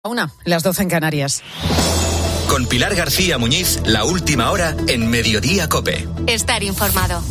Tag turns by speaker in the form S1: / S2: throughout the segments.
S1: Las 12 en Canarias.
S2: Con Pilar García Muñiz, la última hora en Mediodía COPE.
S3: Estar informado.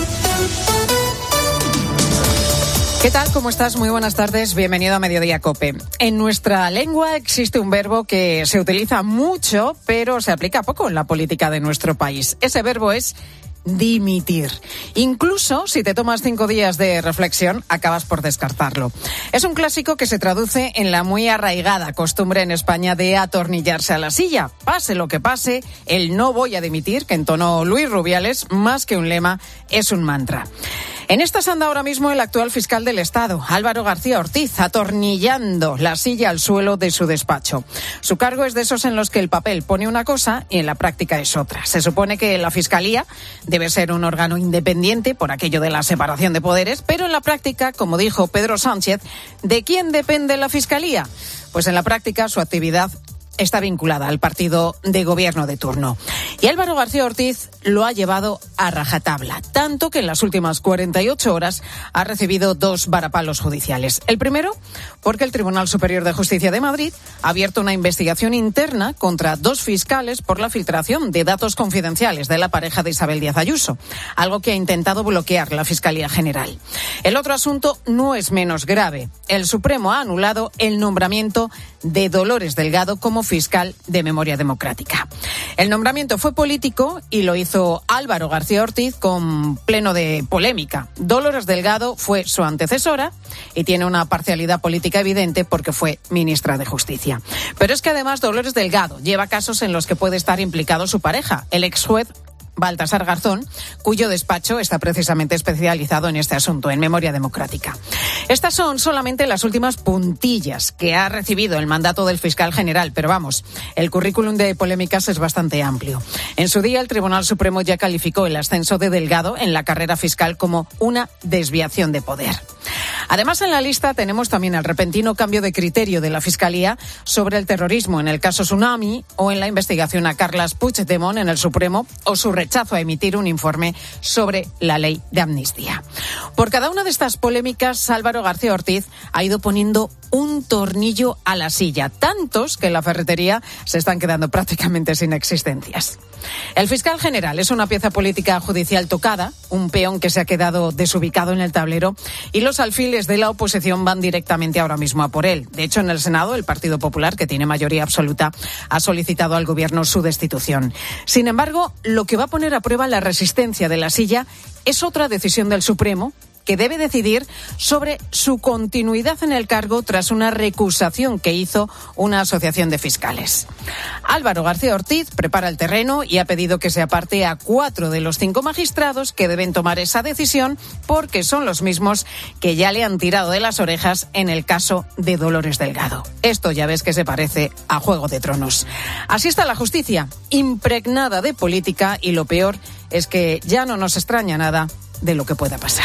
S1: ¿Qué tal? ¿Cómo estás? Muy buenas tardes. Bienvenido a Mediodía COPE. En nuestra lengua existe un verbo que se utiliza mucho, pero se aplica poco en la política de nuestro país. Ese verbo es dimitir. Incluso si te tomas 5 días de reflexión, acabas por descartarlo. Es un clásico que se traduce en la muy arraigada costumbre en España de atornillarse a la silla. Pase lo que pase, el no voy a dimitir, que entonó Luis Rubiales, más que un lema, es un mantra. En esta anda ahora mismo el actual fiscal del Estado, Álvaro García Ortiz, atornillando la silla al suelo de su despacho. Su cargo es de esos en los que el papel pone una cosa y en la práctica es otra. Se supone que la Fiscalía debe ser un órgano independiente por aquello de la separación de poderes, pero en la práctica, como dijo Pedro Sánchez, ¿de quién depende la Fiscalía? Pues en la práctica su actividad está vinculada al partido de gobierno de turno. Y Álvaro García Ortiz lo ha llevado a rajatabla, tanto que en las últimas 48 horas ha recibido 2 varapalos judiciales. El primero, porque el Tribunal Superior de Justicia de Madrid ha abierto una investigación interna contra 2 fiscales por la filtración de datos confidenciales de la pareja de Isabel Díaz Ayuso, algo que ha intentado bloquear la Fiscalía General. El otro asunto no es menos grave. El Supremo ha anulado el nombramiento de Dolores Delgado como fiscal de Memoria Democrática. El nombramiento fue político y lo hizo Álvaro García Ortiz con pleno de polémica. Dolores Delgado fue su antecesora y tiene una parcialidad política evidente porque fue ministra de Justicia. Pero es que además Dolores Delgado lleva casos en los que puede estar implicado su pareja, el exjuez Baltasar Garzón, cuyo despacho está precisamente especializado en este asunto, en Memoria Democrática. Estas son solamente las últimas puntillas que ha recibido el mandato del fiscal general, pero vamos, el currículum de polémicas es bastante amplio. En su día, el Tribunal Supremo ya calificó el ascenso de Delgado en la carrera fiscal como una desviación de poder. Además, en la lista tenemos también el repentino cambio de criterio de la Fiscalía sobre el terrorismo en el caso Tsunami o en la investigación a Carles Puigdemont en el Supremo o su rechazo a emitir un informe sobre la ley de amnistía. Por cada una de estas polémicas, Álvaro García Ortiz ha ido poniendo un tornillo a la silla, tantos que en la ferretería se están quedando prácticamente sin existencias. El fiscal general es una pieza política judicial tocada, un peón que se ha quedado desubicado en el tablero y los alfiles de la oposición van directamente ahora mismo a por él. De hecho, en el Senado, el Partido Popular, que tiene mayoría absoluta, ha solicitado al gobierno su destitución. Sin embargo, lo que va a poner a prueba la resistencia de la silla es otra decisión del Supremo, que debe decidir sobre su continuidad en el cargo tras una recusación que hizo una asociación de fiscales. Álvaro García Ortiz prepara el terreno y ha pedido que se aparte a 4 de los 5 magistrados que deben tomar esa decisión porque son los mismos que ya le han tirado de las orejas en el caso de Dolores Delgado. Esto ya ves que se parece a Juego de Tronos. Así está la justicia, impregnada de política y lo peor es que ya no nos extraña nada de lo que pueda pasar.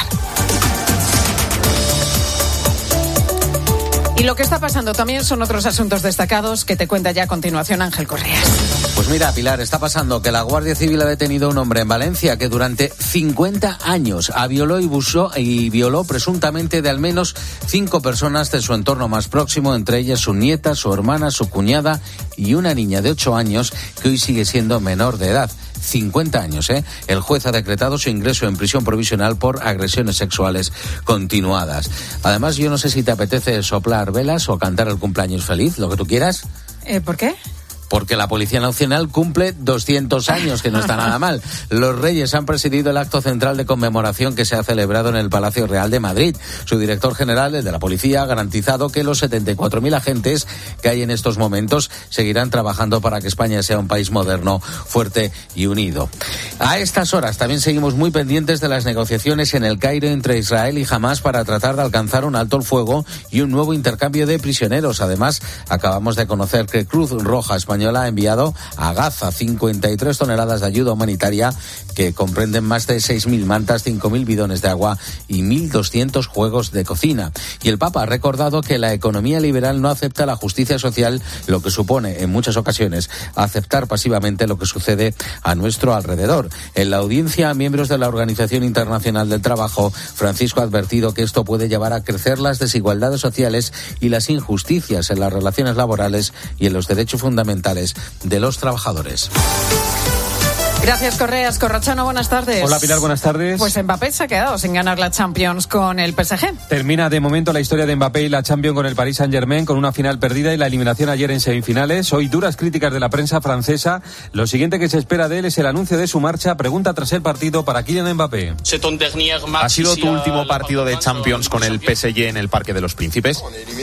S1: Y lo que está pasando también son otros asuntos destacados que te cuenta ya a continuación Ángel Correas.
S4: Pues mira, Pilar, está pasando que la Guardia Civil ha detenido a un hombre en Valencia que durante 50 años violó presuntamente de al menos 5 personas de su entorno más próximo, entre ellas su nieta, su hermana, su cuñada y una niña de 8 años que hoy sigue siendo menor de edad. 50 años, ¿eh? El juez ha decretado su ingreso en prisión provisional por agresiones sexuales continuadas. Además, yo no sé si te apetece soplar velas o cantar el cumpleaños feliz, lo que tú quieras.
S1: ¿Por qué?
S4: Porque la Policía Nacional cumple 200 años, que no está nada mal. Los Reyes han presidido el acto central de conmemoración que se ha celebrado en el Palacio Real de Madrid. Su director general, el de la Policía, ha garantizado que los 74.000 agentes que hay en estos momentos seguirán trabajando para que España sea un país moderno, fuerte y unido. A estas horas también seguimos muy pendientes de las negociaciones en el Cairo entre Israel y Hamás para tratar de alcanzar un alto el fuego y un nuevo intercambio de prisioneros. Además, acabamos de conocer que Cruz Roja Española española ha enviado a Gaza 53 toneladas de ayuda humanitaria que comprenden más de 6.000 mantas, 5.000 bidones de agua y 1.200 juegos de cocina. Y el Papa ha recordado que la economía liberal no acepta la justicia social, lo que supone en muchas ocasiones aceptar pasivamente lo que sucede a nuestro alrededor. En la audiencia a miembros de la Organización Internacional del Trabajo, Francisco ha advertido que esto puede llevar a crecer las desigualdades sociales y las injusticias en las relaciones laborales y en los derechos fundamentales de los trabajadores.
S1: Gracias, Correas. Corrochano, buenas tardes.
S3: Hola, Pilar, buenas tardes.
S1: Pues Mbappé se ha quedado sin ganar la Champions con el PSG.
S3: Termina de momento la historia de Mbappé y la Champions con el Paris Saint-Germain, con una final perdida y la eliminación ayer en semifinales. Hoy duras críticas de la prensa francesa. Lo siguiente que se espera de él es el anuncio de su marcha. Pregunta tras el partido para Kylian Mbappé.
S5: ¿Ha sido tu último partido de Champions con el PSG en el Parque de los Príncipes?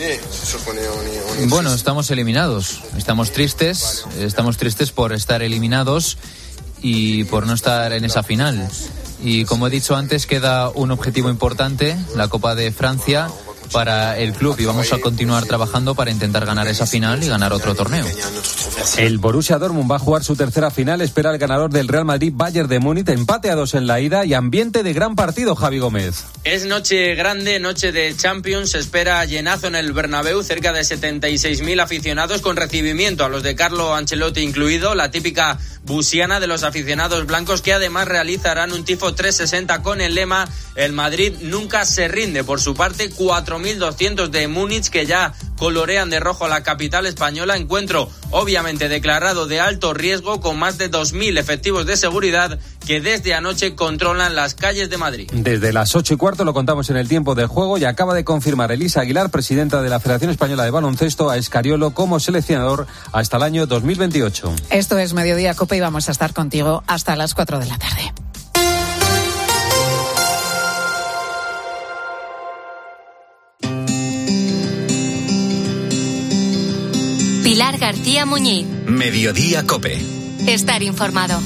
S6: Bueno, estamos eliminados. Estamos tristes por estar eliminados y por no estar en esa final. Y como he dicho antes, queda un objetivo importante, la Copa de Francia, para el club, y vamos a continuar trabajando para intentar ganar esa final y ganar otro torneo.
S3: El Borussia Dortmund va a jugar su tercera final, espera el ganador del Real Madrid, Bayern de Múnich, empate a 2 en la ida y ambiente de gran partido, Javi Gómez.
S7: Es noche grande, noche de Champions, se espera llenazo en el Bernabéu, cerca de 76.000 aficionados, con recibimiento a los de Carlo Ancelotti incluido, la típica busiana de los aficionados blancos, que además realizarán un tifo 360 con el lema "El Madrid nunca se rinde". Por su parte, 4.200 de Múnich, que ya colorean de rojo la capital española. Encuentro obviamente declarado de alto riesgo, con más de 2.000 efectivos de seguridad que desde anoche controlan las calles de Madrid.
S3: Desde las 8:15 lo contamos en el tiempo de juego, y acaba de confirmar Elisa Aguilar, presidenta de la Federación Española de Baloncesto, a Escariolo como seleccionador hasta el año 2028.
S1: Esto es Mediodía Cope y vamos a estar contigo hasta las 4 de la tarde.
S8: Pilar García Muñiz.
S2: Mediodía Cope.
S8: Estar informado.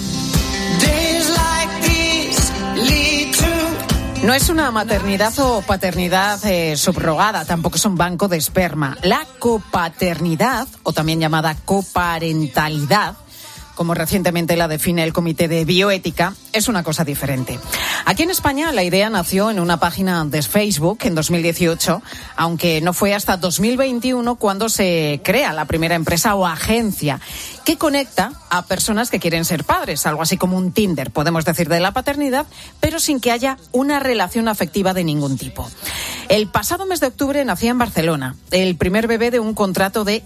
S1: No es una maternidad o paternidad subrogada, tampoco es un banco de esperma. La copaternidad, o también llamada coparentalidad, como recientemente la define el Comité de Bioética, es una cosa diferente. Aquí en España la idea nació en una página de Facebook en 2018, aunque no fue hasta 2021 cuando se crea la primera empresa o agencia que conecta a personas que quieren ser padres, algo así como un Tinder, podemos decir, de la paternidad, pero sin que haya una relación afectiva de ningún tipo. El pasado mes de octubre nacía en Barcelona el primer bebé de un contrato de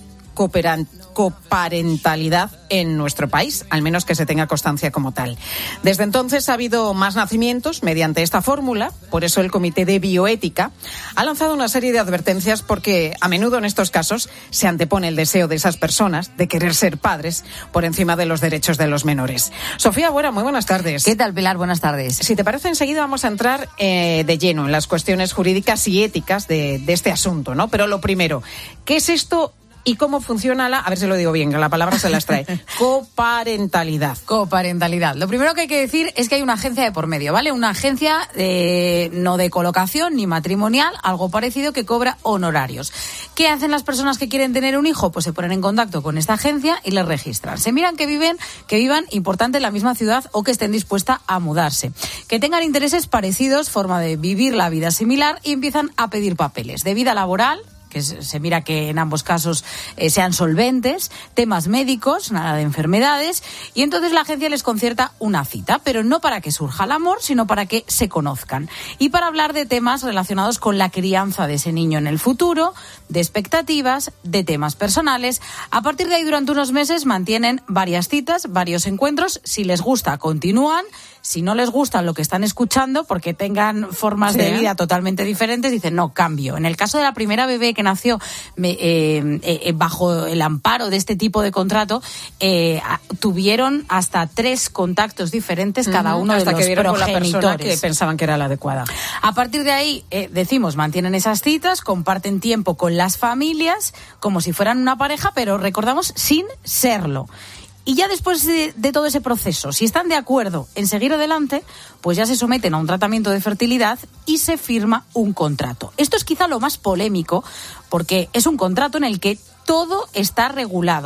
S1: coparentalidad en nuestro país, al menos que se tenga constancia como tal. Desde entonces ha habido más nacimientos mediante esta fórmula, por eso el Comité de Bioética ha lanzado una serie de advertencias, porque a menudo en estos casos se antepone el deseo de esas personas de querer ser padres por encima de los derechos de los menores. Sofía Buera, muy buenas tardes.
S9: ¿Qué tal, Pilar? Buenas tardes.
S1: Si te parece, enseguida vamos a entrar de lleno en las cuestiones jurídicas y éticas de este asunto, ¿no? Pero lo primero, ¿qué es esto? ¿Y cómo funciona a ver si lo digo bien, que la palabra se las trae, coparentalidad?
S9: Coparentalidad. Lo primero que hay que decir es que hay una agencia de por medio, ¿vale? Una agencia no de colocación ni matrimonial, algo parecido, que cobra honorarios. ¿Qué hacen las personas que quieren tener un hijo? Pues se ponen en contacto con esta agencia y les registran. Se miran que vivan, importante, en la misma ciudad o que estén dispuestas a mudarse. Que tengan intereses parecidos, forma de vivir la vida similar, y empiezan a pedir papeles de vida laboral, que se mira que en ambos casos sean solventes, temas médicos, nada de enfermedades, y entonces la agencia les concierta una cita, pero no para que surja el amor, sino para que se conozcan, y para hablar de temas relacionados con la crianza de ese niño en el futuro, de expectativas, de temas personales. A partir de ahí, durante unos meses mantienen varias citas, varios encuentros. Si les gusta, continúan. Si no les gusta lo que están escuchando, porque tengan formas de vida totalmente diferentes, dicen no, cambio. En el caso de la primera bebé que nació bajo el amparo de este tipo de contrato, tuvieron hasta 3 contactos diferentes, cada uno
S1: hasta
S9: de los
S1: que vieron
S9: progenitores.
S1: con la persona que pensaban que era la adecuada.
S9: A partir de ahí, decimos, mantienen esas citas, comparten tiempo con las familias, como si fueran una pareja, pero recordamos, sin serlo. Y ya después de todo ese proceso, si están de acuerdo en seguir adelante, pues ya se someten a un tratamiento de fertilidad y se firma un contrato. Esto es quizá lo más polémico, porque es un contrato en el que todo está regulado.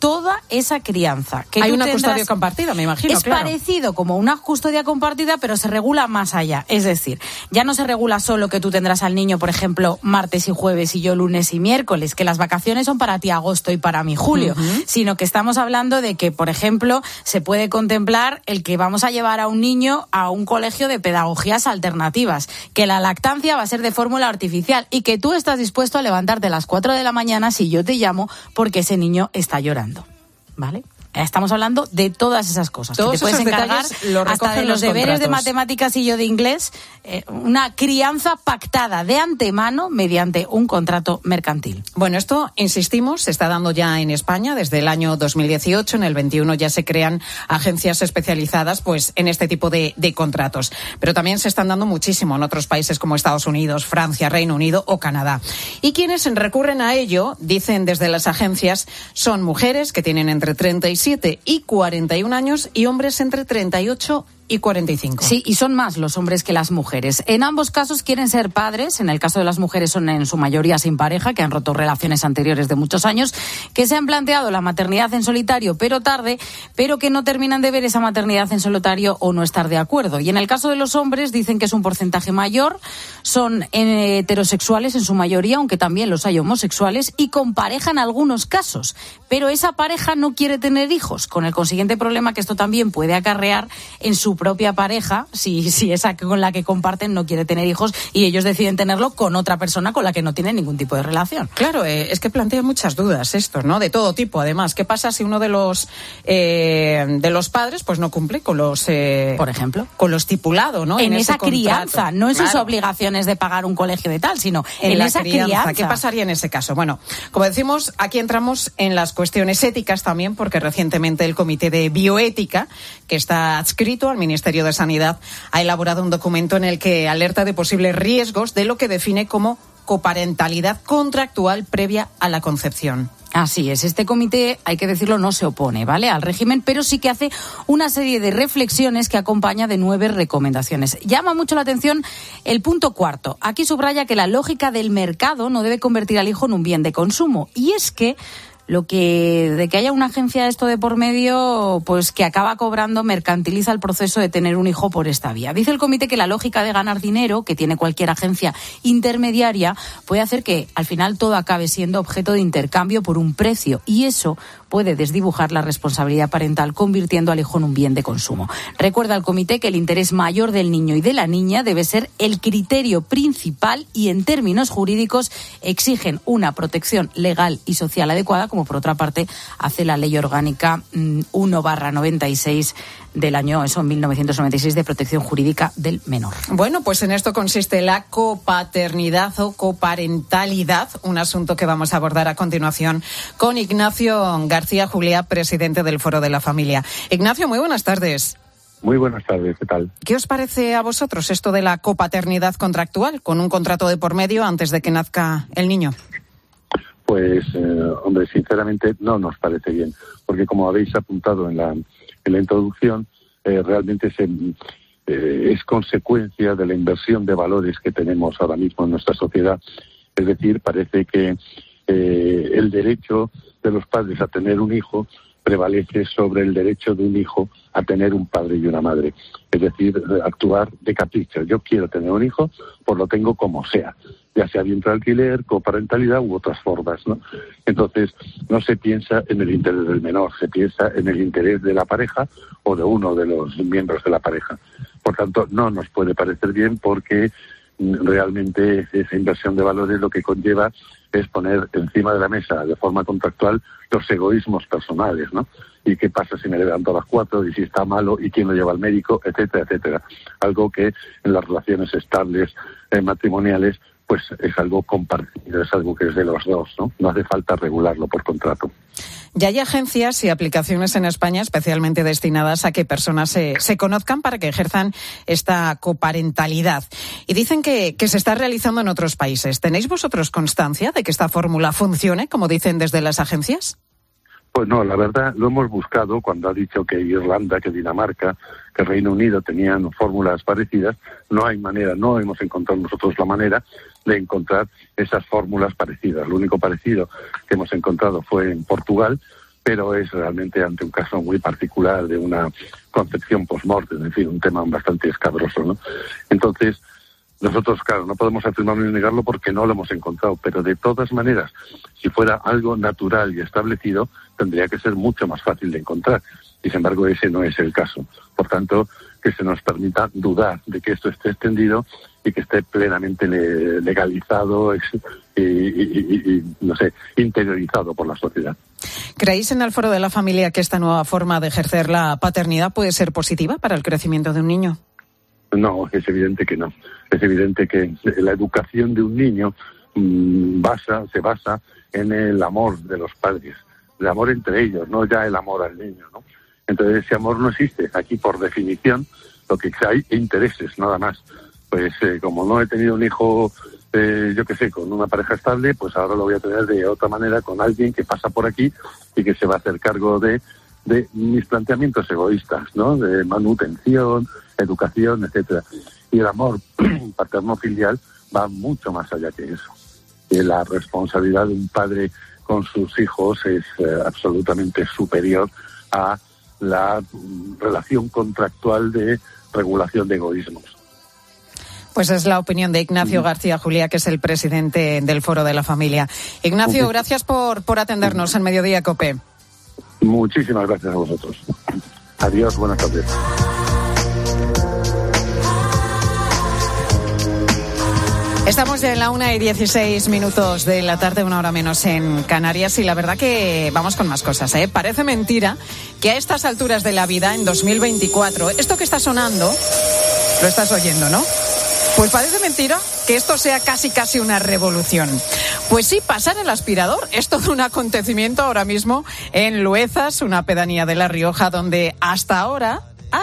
S9: toda esa crianza.
S1: Hay una custodia compartida, me imagino.
S9: Es parecido como una custodia compartida, pero se regula más allá. Es decir, ya no se regula solo que tú tendrás al niño, por ejemplo, martes y jueves y yo lunes y miércoles, que las vacaciones son para ti agosto y para mí julio, sino que estamos hablando de que, por ejemplo, se puede contemplar el que vamos a llevar a un niño a un colegio de pedagogías alternativas, que la lactancia va a ser de fórmula artificial y que tú estás dispuesto a levantarte a las 4 de la mañana si yo te llamo porque ese niño está llorando, ¿vale? Estamos hablando de todas esas cosas.
S1: Todos
S9: que te puedes encargar hasta de los deberes de matemáticas y yo de inglés. Una crianza pactada de antemano mediante un contrato mercantil.
S1: Bueno, esto, insistimos, se está dando ya en España desde el año 2018. En el 21 ya se crean agencias especializadas pues en este tipo de contratos. Pero también se están dando muchísimo en otros países como Estados Unidos, Francia, Reino Unido o Canadá. Y quienes recurren a ello, dicen desde las agencias, son mujeres que tienen entre 37 y 41 años y hombres entre 38 y 45.
S9: Sí, y son más los hombres que las mujeres. En ambos casos quieren ser padres. En el caso de las mujeres son en su mayoría sin pareja, que han roto relaciones anteriores de muchos años, que se han planteado la maternidad en solitario, pero tarde, pero que no terminan de ver esa maternidad en solitario o no estar de acuerdo. Y en el caso de los hombres dicen que es un porcentaje mayor, son heterosexuales en su mayoría, aunque también los hay homosexuales, y con pareja en algunos casos. Pero esa pareja no quiere tener hijos, con el consiguiente problema que esto también puede acarrear en su propia pareja, si esa con la que comparten no quiere tener hijos y ellos deciden tenerlo con otra persona con la que no tienen ningún tipo de relación.
S1: Claro, es que plantea muchas dudas esto, ¿no? De todo tipo, además. ¿Qué pasa si uno de los padres pues no cumple con los
S9: por ejemplo,
S1: con lo estipulado, ¿no?
S9: En esa crianza, no en sus obligaciones de pagar un colegio de tal, sino en esa crianza.
S1: ¿Qué pasaría en ese caso? Bueno, como decimos, aquí entramos en las cuestiones éticas también, porque recientemente el Comité de Bioética, que está adscrito al Ministerio de Sanidad, ha elaborado un documento en el que alerta de posibles riesgos de lo que define como coparentalidad contractual previa a la concepción.
S9: Así es, este comité, hay que decirlo, no se opone, ¿vale?, al régimen, pero sí que hace una serie de reflexiones que acompaña de 9 recomendaciones. Llama mucho la atención el punto 4. Aquí subraya que la lógica del mercado no debe convertir al hijo en un bien de consumo. Y es que de que haya una agencia esto de por medio, pues que acaba cobrando, mercantiliza el proceso de tener un hijo por esta vía. Dice el comité que la lógica de ganar dinero que tiene cualquier agencia intermediaria puede hacer que al final todo acabe siendo objeto de intercambio por un precio, y eso puede desdibujar la responsabilidad parental, convirtiendo al hijo en un bien de consumo. Recuerda el comité que el interés mayor del niño y de la niña debe ser el criterio principal y en términos jurídicos exigen una protección legal y social adecuada, como por otra parte hace la Ley Orgánica 1/96 del año 1996 de protección jurídica del menor.
S1: Bueno, pues en esto consiste la copaternidad o coparentalidad, un asunto que vamos a abordar a continuación con Ignacio García Juliá, presidente del Foro de la Familia. Ignacio, muy buenas tardes.
S10: Muy buenas tardes, ¿qué tal?
S1: ¿Qué os parece a vosotros esto de la copaternidad contractual, con un contrato de por medio antes de que nazca el niño?
S10: Pues, hombre, sinceramente no nos parece bien, porque como habéis apuntado en la introducción, realmente es consecuencia de la inversión de valores que tenemos ahora mismo en nuestra sociedad. Es decir, parece que el derecho de los padres a tener un hijo prevalece sobre el derecho de un hijo a tener un padre y una madre. Es decir, actuar de capricho. Yo quiero tener un hijo, pues lo tengo como sea, ya sea vientre de alquiler, coparentalidad u otras formas, ¿no? Entonces, no se piensa en el interés del menor, se piensa en el interés de la pareja o de uno de los miembros de la pareja. Por tanto, no nos puede parecer bien, porque realmente esa inversión de valores lo que conlleva es poner encima de la mesa de forma contractual los egoísmos personales, ¿no? ¿Y qué pasa si me levanto a las 4? ¿Y si está malo? ¿Y quién lo lleva al médico? Etcétera, etcétera. Algo que en las relaciones estables matrimoniales pues es algo compartido, es algo que es de los dos, ¿no? No hace falta regularlo por contrato.
S1: Ya hay agencias y aplicaciones en España especialmente destinadas a que personas se conozcan para que ejerzan esta coparentalidad. Y dicen que se está realizando en otros países. ¿Tenéis vosotros constancia de que esta fórmula funcione, como dicen desde las agencias?
S10: Pues no, la verdad, lo hemos buscado cuando ha dicho que Irlanda, que Dinamarca, que Reino Unido tenían fórmulas parecidas. No hay manera, no hemos encontrado nosotros la manera de encontrar esas fórmulas parecidas. Lo único parecido que hemos encontrado fue en Portugal, pero es realmente ante un caso muy particular de una concepción post-mortem, en fin, un tema bastante escabroso, ¿no? Entonces, nosotros, claro, no podemos afirmarlo ni negarlo porque no lo hemos encontrado, pero de todas maneras, si fuera algo natural y establecido, tendría que ser mucho más fácil de encontrar. Y sin embargo, ese no es el caso. Por tanto, que se nos permita dudar de que esto esté extendido y que esté plenamente legalizado y no sé, interiorizado por la sociedad.
S1: ¿Creéis en el Foro de la Familia que esta nueva forma de ejercer la paternidad puede ser positiva para el crecimiento de un niño?
S10: No, es evidente que no. Es evidente que la educación de un niño se basa en el amor de los padres, el amor entre ellos, no ya el amor al niño, ¿no? Entonces ese amor no existe. Aquí, por definición, lo que hay intereses, nada más. Pues como no he tenido un hijo, yo qué sé, con una pareja estable, pues ahora lo voy a tener de otra manera con alguien que pasa por aquí y que se va a hacer cargo de mis planteamientos egoístas, ¿no? De manutención, educación, etcétera. Y el amor paterno-filial va mucho más allá que eso. La responsabilidad de un padre con sus hijos es absolutamente superior a la relación contractual de regulación de egoísmos.
S1: Pues es la opinión de Ignacio García Juliá, que es el presidente del Foro de la Familia. Ignacio, gracias por atendernos en Mediodía COPE.
S10: Muchísimas gracias a vosotros. Adiós, buenas tardes.
S1: Estamos ya en la 1:16 de la tarde, 1 hora menos en Canarias, y la verdad que vamos con más cosas, ¿eh? Parece mentira que a estas alturas de la vida, en 2024, esto que está sonando, lo estás oyendo, ¿no? Pues parece mentira que esto sea casi una revolución. Pues sí, pasar el aspirador es todo un acontecimiento ahora mismo en Luezas, una pedanía de La Rioja, donde hasta ahora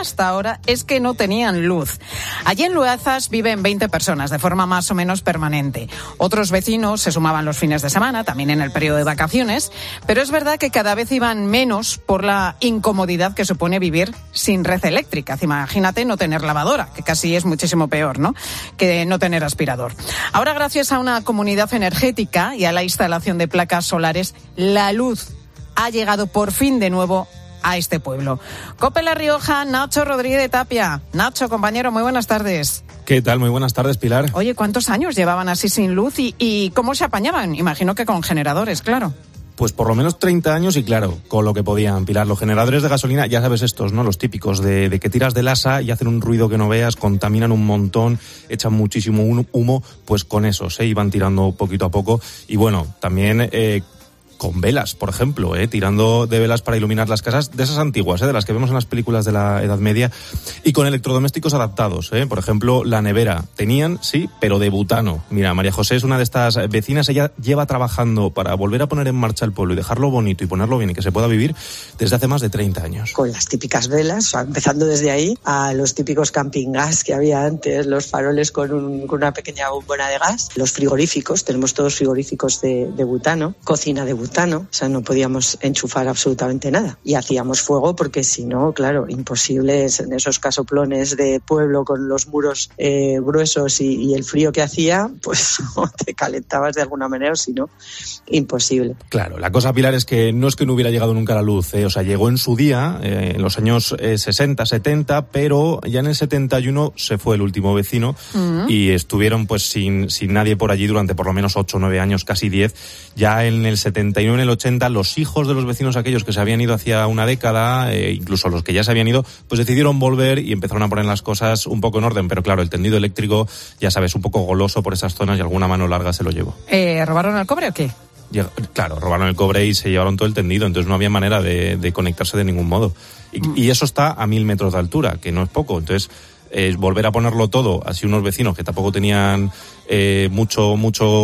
S1: es que no tenían luz. Allí en Luezas viven 20 personas de forma más o menos permanente. Otros vecinos se sumaban los fines de semana, también en el periodo de vacaciones, pero es verdad que cada vez iban menos por la incomodidad que supone vivir sin red eléctrica. Imagínate no tener lavadora, que casi es muchísimo peor, ¿no?, que no tener aspirador. Ahora, gracias a una comunidad energética y a la instalación de placas solares, la luz ha llegado por fin de nuevo a este pueblo. COPE La Rioja, Nacho Rodríguez de Tapia. Nacho, compañero, muy buenas tardes.
S11: ¿Qué tal? Muy buenas tardes, Pilar.
S1: Oye, ¿cuántos años llevaban así sin luz y cómo se apañaban? Imagino que con generadores, claro.
S11: Pues por lo menos 30 años y claro, con lo que podían, Pilar. Los generadores de gasolina, ya sabes estos, ¿no? Los típicos de que tiras del asa y hacen un ruido que no veas, contaminan un montón, echan muchísimo humo, pues con esos, iban tirando poquito a poco. Y bueno, también con velas, por ejemplo, tirando de velas para iluminar las casas, de esas antiguas, de las que vemos en las películas de la Edad Media, y con electrodomésticos adaptados, por ejemplo, la nevera. Tenían, sí, pero de butano. Mira, María José es una de estas vecinas, ella lleva trabajando para volver a poner en marcha el pueblo y dejarlo bonito y ponerlo bien y que se pueda vivir desde hace más de 30 años.
S12: Con las típicas velas, empezando desde ahí, a los típicos camping gas que había antes, los faroles con una pequeña bombona de gas, los frigoríficos, tenemos todos frigoríficos de butano, cocina de butano, o sea, no podíamos enchufar absolutamente nada. Y hacíamos fuego porque si no, claro, imposible en esos casoplones de pueblo con los muros gruesos y el frío que hacía, pues te calentabas de alguna manera o si no, imposible.
S11: Claro, la cosa, Pilar, es que no hubiera llegado nunca la luz, o sea, llegó en su día, en los años 60, 70, pero ya en el 71 se fue el último vecino y estuvieron pues sin nadie por allí durante por lo menos 8 o 9 años, casi 10. Ya en el 71, en el 80, los hijos de los vecinos aquellos que se habían ido hacía una década, incluso los que ya se habían ido, pues decidieron volver y empezaron a poner las cosas un poco en orden. Pero claro, el tendido eléctrico, ya sabes, un poco goloso por esas zonas y alguna mano larga se lo llevó.
S1: ¿Robaron el cobre o qué?
S11: Claro, robaron el cobre y se llevaron todo el tendido, entonces no había manera de conectarse de ningún modo. Y eso está a 1.000 metros de altura, que no es poco. Entonces, volver a ponerlo todo, así unos vecinos que tampoco tenían mucho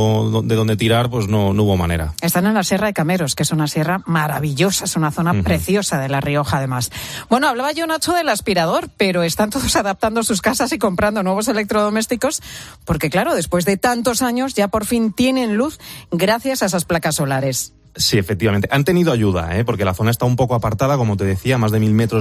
S11: de dónde tirar, pues no hubo manera.
S1: Están en la Sierra de Cameros, que es una sierra maravillosa, es una zona preciosa de La Rioja, además. Bueno, hablaba yo, Nacho, del aspirador, pero están todos adaptando sus casas y comprando nuevos electrodomésticos, porque claro, después de tantos años ya por fin tienen luz gracias a esas placas solares.
S11: Sí, efectivamente. Han tenido ayuda, porque la zona está un poco apartada, como te decía, más de 1.000 metros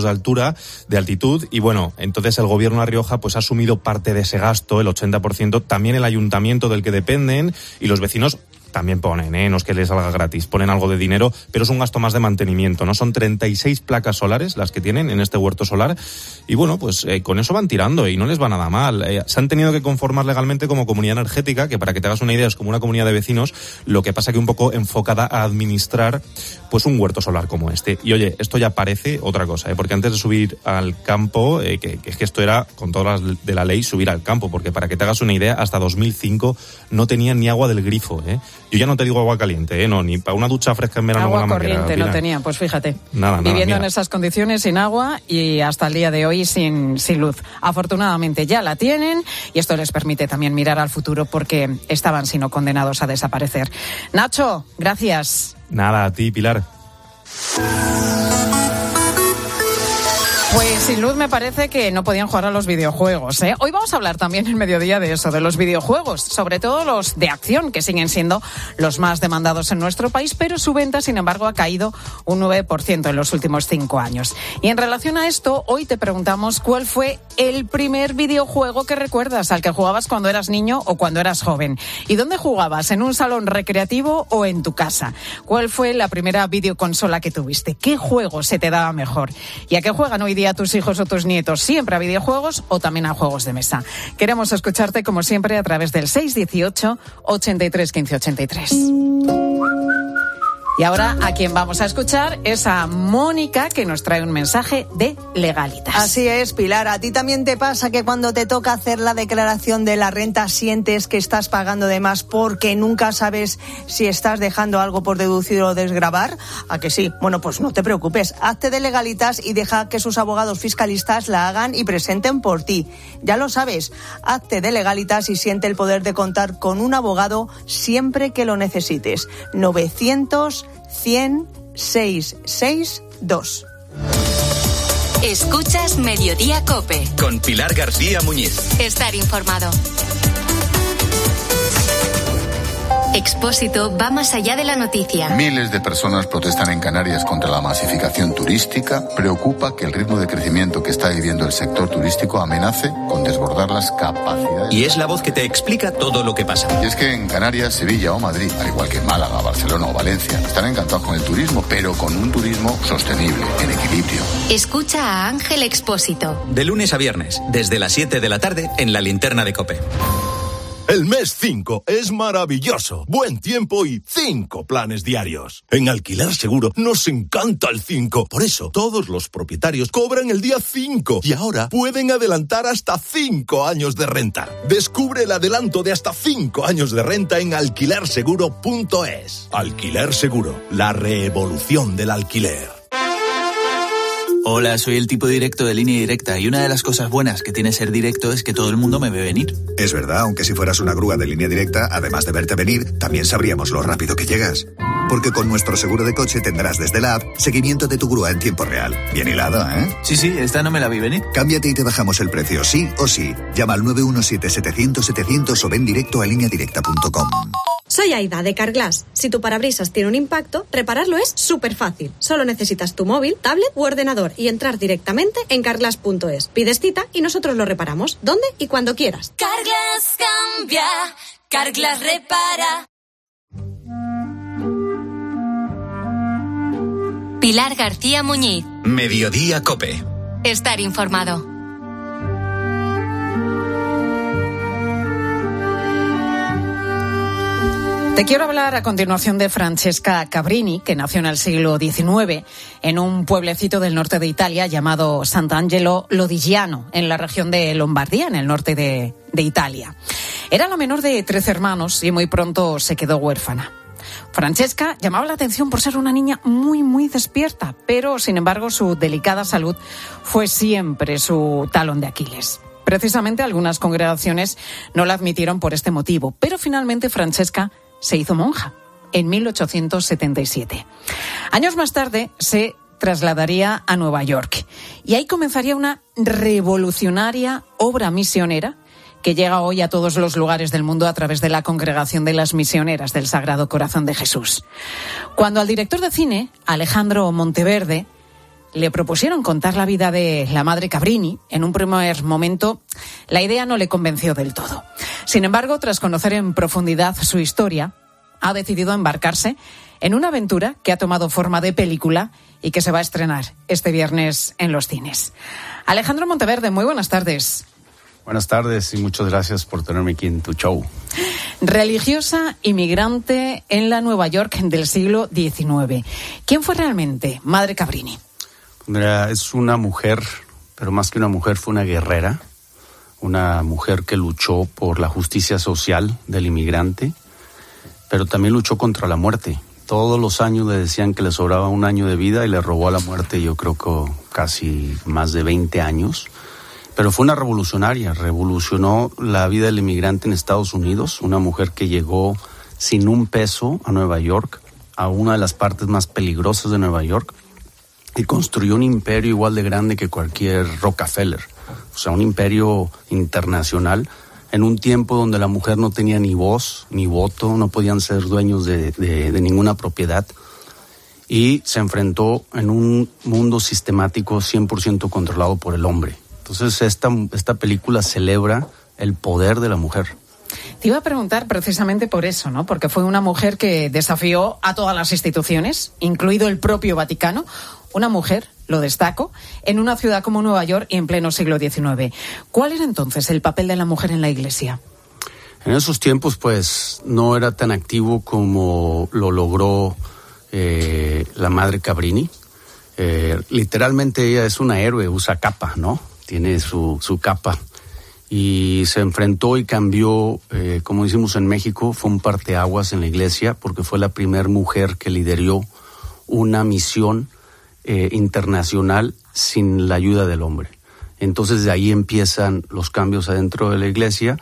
S11: de altitud. Y bueno, entonces el gobierno de La Rioja pues ha asumido parte de ese gasto, el 80%, también el ayuntamiento del que dependen y los vecinos también ponen, no es que les salga gratis, ponen algo de dinero, pero es un gasto más de mantenimiento, ¿no? Son 36 placas solares las que tienen en este huerto solar y bueno, pues con eso van tirando y no les va nada mal. Se han tenido que conformar legalmente como comunidad energética, que para que te hagas una idea es como una comunidad de vecinos, lo que pasa que un poco enfocada a administrar pues un huerto solar como este. Y oye, esto ya parece otra cosa, porque antes de subir al campo, que es que esto era, con todas las de la ley, subir al campo, porque para que te hagas una idea, hasta 2005 no tenían ni agua del grifo, Yo ya no te digo agua caliente, no, ni para una ducha fresca en verano.
S1: Agua corriente no tenían, pues fíjate.
S11: Nada,
S1: viviendo en esas condiciones, sin agua y hasta el día de hoy sin luz. Afortunadamente ya la tienen y esto les permite también mirar al futuro porque estaban sino condenados a desaparecer. Nacho, gracias.
S11: Nada, a ti, Pilar.
S1: Pues sin luz me parece que no podían jugar a los videojuegos, Hoy vamos a hablar también en Mediodía de eso, de los videojuegos, sobre todo los de acción, que siguen siendo los más demandados en nuestro país, pero su venta, sin embargo, ha caído un 9% en los últimos 5 años. Y en relación a esto, hoy te preguntamos cuál fue el primer videojuego que recuerdas, al que jugabas cuando eras niño o cuando eras joven. ¿Y dónde jugabas? ¿En un salón recreativo o en tu casa? ¿Cuál fue la primera videoconsola que tuviste? ¿Qué juego se te daba mejor? ¿Y a qué juegan hoy día a tus hijos o tus nietos? ¿Siempre a videojuegos o también a juegos de mesa? Queremos escucharte como siempre a través del 618 83 15 83. Y ahora a quien vamos a escuchar es a Mónica, que nos trae un mensaje de Legalitas.
S13: Así es, Pilar. ¿A ti también te pasa que cuando te toca hacer la declaración de la renta sientes que estás pagando de más porque nunca sabes si estás dejando algo por deducir o desgravar? ¿A que sí? Bueno, pues no te preocupes. Hazte de Legalitas y deja que sus abogados fiscalistas la hagan y presenten por ti. Ya lo sabes, hazte de Legalitas y siente el poder de contar con un abogado siempre que lo necesites. 900-100-662.
S8: Escuchas Mediodía COPE.
S2: Con Pilar García Muñiz.
S8: Estar informado. Expósito va más allá de la noticia.
S14: Miles de personas protestan en Canarias contra la masificación turística. Preocupa que el ritmo de crecimiento que está viviendo el sector turístico amenace con desbordar las capacidades.
S2: Y es la voz que te explica todo lo que pasa.
S14: Y es que en Canarias, Sevilla o Madrid, al igual que en Málaga, Barcelona o Valencia, están encantados con el turismo, pero con un turismo sostenible, en equilibrio.
S8: Escucha a Ángel Expósito.
S2: De lunes a viernes, desde las 7 de la tarde, en la linterna de COPE.
S15: El mes 5 es maravilloso. Buen tiempo y 5 planes diarios. En Alquiler Seguro nos encanta el 5. Por eso, todos los propietarios cobran el día 5 y ahora pueden adelantar hasta 5 años de renta. Descubre el adelanto de hasta 5 años de renta en alquilerseguro.es. Alquiler Seguro, la revolución del alquiler.
S16: Hola, soy el tipo directo de Línea Directa y una de las cosas buenas que tiene ser directo es que todo el mundo me ve venir.
S17: Es verdad, aunque si fueras una grúa de Línea Directa, además de verte venir, también sabríamos lo rápido que llegas. Porque con nuestro seguro de coche tendrás desde la app seguimiento de tu grúa en tiempo real. Bien hilada, ¿eh?
S16: Sí, esta no me la vi venir.
S17: Cámbiate y te bajamos el precio, sí o sí. Llama al 917-700-700 o ven directo a lineadirecta.com.
S18: Soy Aida, de Carglass. Si tu parabrisas tiene un impacto, repararlo es súper fácil. Solo necesitas tu móvil, tablet u ordenador y entrar directamente en carglass.es. Pides cita y nosotros lo reparamos, donde y cuando quieras.
S8: Carglass cambia, Carglass repara. Pilar García Muñiz.
S2: Mediodía COPE.
S8: Estar informado.
S1: Te quiero hablar a continuación de Francesca Cabrini, que nació en el siglo XIX en un pueblecito del norte de Italia llamado Sant'Angelo Lodigiano, en la región de Lombardía, en el norte de Italia. Era la menor de 13 hermanos y muy pronto se quedó huérfana. Francesca llamaba la atención por ser una niña muy despierta, pero sin embargo su delicada salud fue siempre su talón de Aquiles. Precisamente algunas congregaciones no la admitieron por este motivo, pero finalmente Francesca se hizo monja en 1877. Años más tarde se trasladaría a Nueva York y ahí comenzaría una revolucionaria obra misionera que llega hoy a todos los lugares del mundo a través de la Congregación de las Misioneras del Sagrado Corazón de Jesús. Cuando al director de cine, Alejandro Monteverde, le propusieron contar la vida de la madre Cabrini, en un primer momento la idea no le convenció del todo. Sin embargo, tras conocer en profundidad su historia, ha decidido embarcarse en una aventura que ha tomado forma de película y que se va a estrenar este viernes en los cines. Alejandro Monteverde, muy buenas tardes.
S19: Buenas tardes y muchas gracias por tenerme aquí en tu show.
S1: Religiosa inmigrante en la Nueva York del siglo XIX. ¿Quién fue realmente Madre Cabrini?
S19: Mira, es una mujer, pero más que una mujer fue una guerrera. Una mujer que luchó por la justicia social del inmigrante, pero también luchó contra la muerte. Todos los años le decían que le sobraba un año de vida y le robó a la muerte, yo creo que casi más de 20 años. Pero fue una revolucionaria, revolucionó la vida del inmigrante en Estados Unidos, una mujer que llegó sin un peso a Nueva York, a una de las partes más peligrosas de Nueva York, y construyó un imperio igual de grande que cualquier Rockefeller. O sea, un imperio internacional en un tiempo donde la mujer no tenía ni voz, ni voto, no podían ser dueños de ninguna propiedad. Y se enfrentó en un mundo sistemático 100% controlado por el hombre. Entonces esta película celebra el poder de la mujer.
S1: Te iba a preguntar precisamente por eso, ¿no? Porque fue una mujer que desafió a todas las instituciones, incluido el propio Vaticano. Una mujer, lo destaco, en una ciudad como Nueva York y en pleno siglo XIX. ¿Cuál era entonces el papel de la mujer en la Iglesia?
S19: En esos tiempos, pues, no era tan activo como lo logró la Madre Cabrini. Literalmente ella es una héroe, usa capa, ¿no? Tiene su capa. Y se enfrentó y cambió, como decimos en México, fue un parteaguas en la Iglesia, porque fue la primera mujer que lideró una misión internacional sin la ayuda del hombre. Entonces de ahí empiezan los cambios adentro de la Iglesia.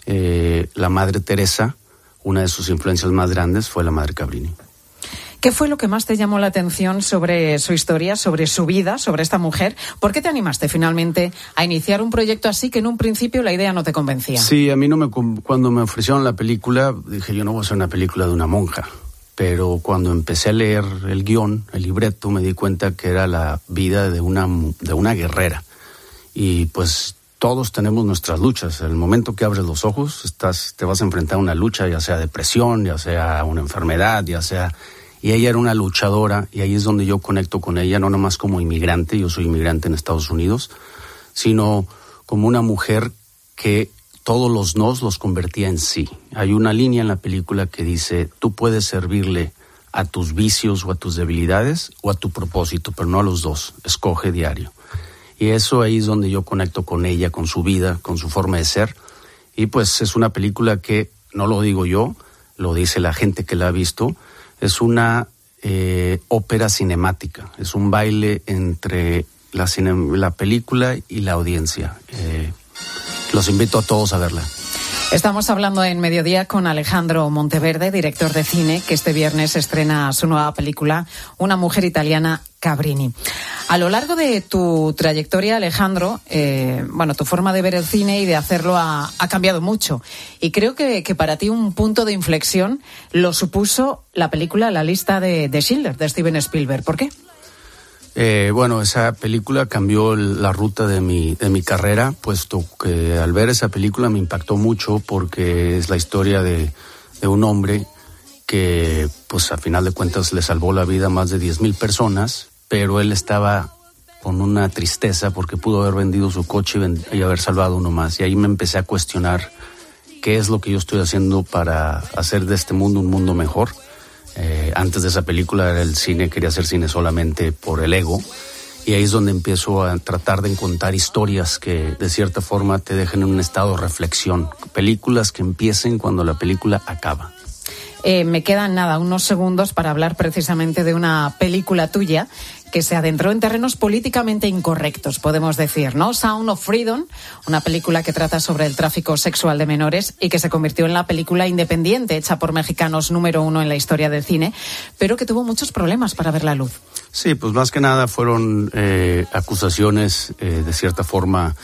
S19: La Madre Teresa, una de sus influencias más grandes, fue la Madre Cabrini.
S1: ¿Qué fue lo que más te llamó la atención sobre su historia, sobre su vida, sobre esta mujer? ¿Por qué te animaste finalmente a iniciar un proyecto así que en un principio la idea no te convencía?
S19: Sí, a mí cuando me ofrecieron la película, dije yo no voy a hacer una película de una monja. Pero cuando empecé a leer el guión, el libreto, me di cuenta que era la vida de una guerrera. Y pues todos tenemos nuestras luchas. El momento que abres los ojos, te vas a enfrentar a una lucha, ya sea depresión, ya sea una enfermedad, ya sea... Y ella era una luchadora, y ahí es donde yo conecto con ella, no nomás como inmigrante, yo soy inmigrante en Estados Unidos, sino como una mujer que todos los nos los convertía en sí. Hay una línea en la película que dice, tú puedes servirle a tus vicios o a tus debilidades o a tu propósito, pero no a los dos, escoge diario. Y eso ahí es donde yo conecto con ella, con su vida, con su forma de ser. Y pues es una película que, no lo digo yo, lo dice la gente que la ha visto, es una ópera cinemática, es un baile entre la película y la audiencia. Los invito a todos a verla.
S1: Estamos hablando en Mediodía con Alejandro Monteverde, director de cine, que este viernes estrena su nueva película, Una mujer italiana, Cabrini. A lo largo de tu trayectoria, Alejandro, tu forma de ver el cine y de hacerlo ha cambiado mucho. Y creo que para ti un punto de inflexión lo supuso la película La lista de Schindler, de Steven Spielberg. ¿Por qué?
S19: Esa película cambió la ruta de mi carrera, puesto que al ver esa película me impactó mucho porque es la historia de un hombre que, pues a final de cuentas, le salvó la vida a más de 10,000 personas, pero él estaba con una tristeza porque pudo haber vendido su coche y haber salvado uno más. Y ahí me empecé a cuestionar qué es lo que yo estoy haciendo para hacer de este mundo un mundo mejor. Antes de esa película quería hacer cine solamente por el ego, y ahí es donde empiezo a tratar de contar historias que de cierta forma te dejen en un estado de reflexión, películas que empiecen cuando la película acaba.
S1: Me quedan unos segundos para hablar precisamente de una película tuya que se adentró en terrenos políticamente incorrectos, podemos decir, ¿no? Sound of Freedom, una película que trata sobre el tráfico sexual de menores y que se convirtió en la película independiente hecha por mexicanos número 1 en la historia del cine, pero que tuvo muchos problemas para ver la luz. Sí, pues más que nada fueron acusaciones de cierta forma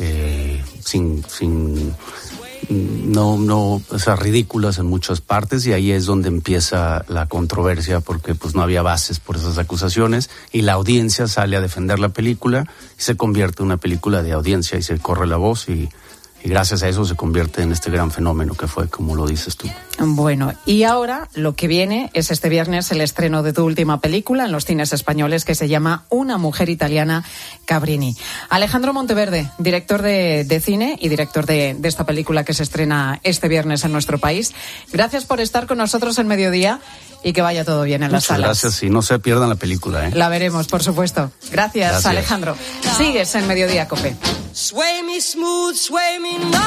S1: ridículas en muchas partes, y ahí es donde empieza la controversia porque pues no había bases por esas acusaciones y la audiencia sale a defender la película y se convierte en una película de audiencia y se corre la voz y
S19: Y gracias a eso se convierte en este gran fenómeno que fue, como lo dices tú.
S1: Bueno, y ahora lo que viene es este viernes el estreno de tu última película en los cines españoles, que se llama Una mujer italiana, Cabrini. Alejandro Monteverde, director de cine y director de esta película que se estrena este viernes en nuestro país. Gracias por estar con nosotros en Mediodía y que vaya todo bien en las salas.
S19: Gracias y no se pierdan la película, ¿eh?
S1: La veremos, por supuesto. Gracias. Alejandro. Sigues en Mediodía COPE.
S20: Sway me smooth, sway me now.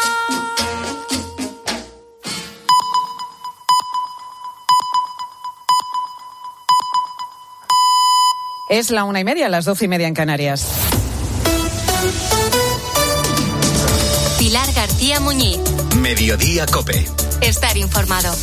S1: Es la 1:30, las 12:30 en Canarias.
S8: Pilar García Muñiz.
S2: Mediodía COPE.
S8: Estar informado.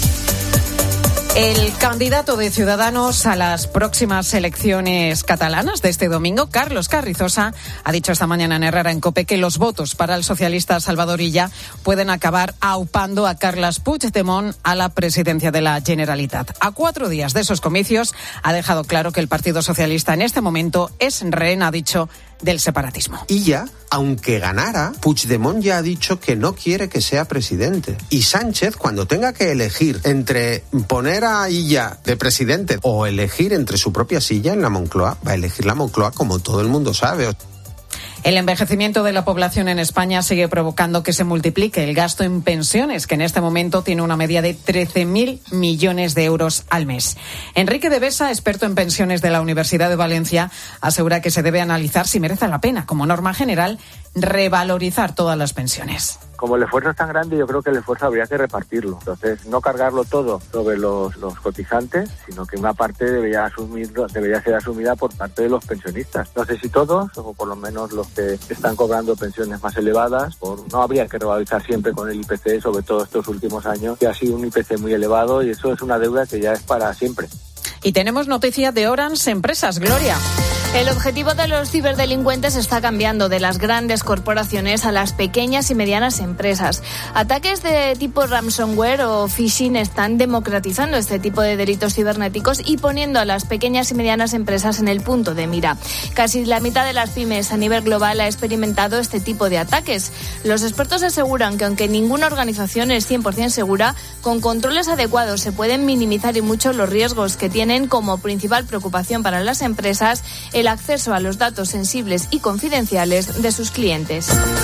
S1: El candidato de Ciudadanos a las próximas elecciones catalanas de este domingo, Carlos Carrizosa, ha dicho esta mañana en Herrera en COPE que los votos para el socialista Salvador Illa pueden acabar aupando a Carles Puigdemont a la presidencia de la Generalitat. A 4 días de esos comicios ha dejado claro que el Partido Socialista en este momento es rehén, ha dicho, del separatismo.
S21: Illa, aunque ganara, Puigdemont ya ha dicho que no quiere que sea presidente. Y Sánchez, cuando tenga que elegir entre poner a Illa de presidente o elegir entre su propia silla en la Moncloa, va a elegir la Moncloa, como todo el mundo sabe.
S1: El envejecimiento de la población en España sigue provocando que se multiplique el gasto en pensiones, que en este momento tiene una media de 13.000 millones de euros al mes. Enrique de Besa, experto en pensiones de la Universidad de Valencia, asegura que se debe analizar si merece la pena, como norma general, revalorizar todas las pensiones.
S22: Como el esfuerzo es tan grande, yo creo que el esfuerzo habría que repartirlo. Entonces, no cargarlo todo sobre los cotizantes, sino que una parte debería ser asumida por parte de los pensionistas. No sé si todos, o por lo menos los que están cobrando pensiones más elevadas. No habría que revalorizar siempre con el IPC, sobre todo estos últimos años, que ha sido un IPC muy elevado y eso es una deuda que ya es para siempre.
S1: Y tenemos noticia de Orange Empresas, Gloria.
S23: El objetivo de los ciberdelincuentes está cambiando de las grandes corporaciones a las pequeñas y medianas empresas. Ataques de tipo ransomware o phishing están democratizando este tipo de delitos cibernéticos y poniendo a las pequeñas y medianas empresas en el punto de mira. Casi la mitad de las pymes a nivel global ha experimentado este tipo de ataques. Los expertos aseguran que aunque ninguna organización es 100% segura, con controles adecuados se pueden minimizar y mucho los riesgos que tienen como principal preocupación para las empresas el acceso a los datos sensibles y confidenciales de sus clientes.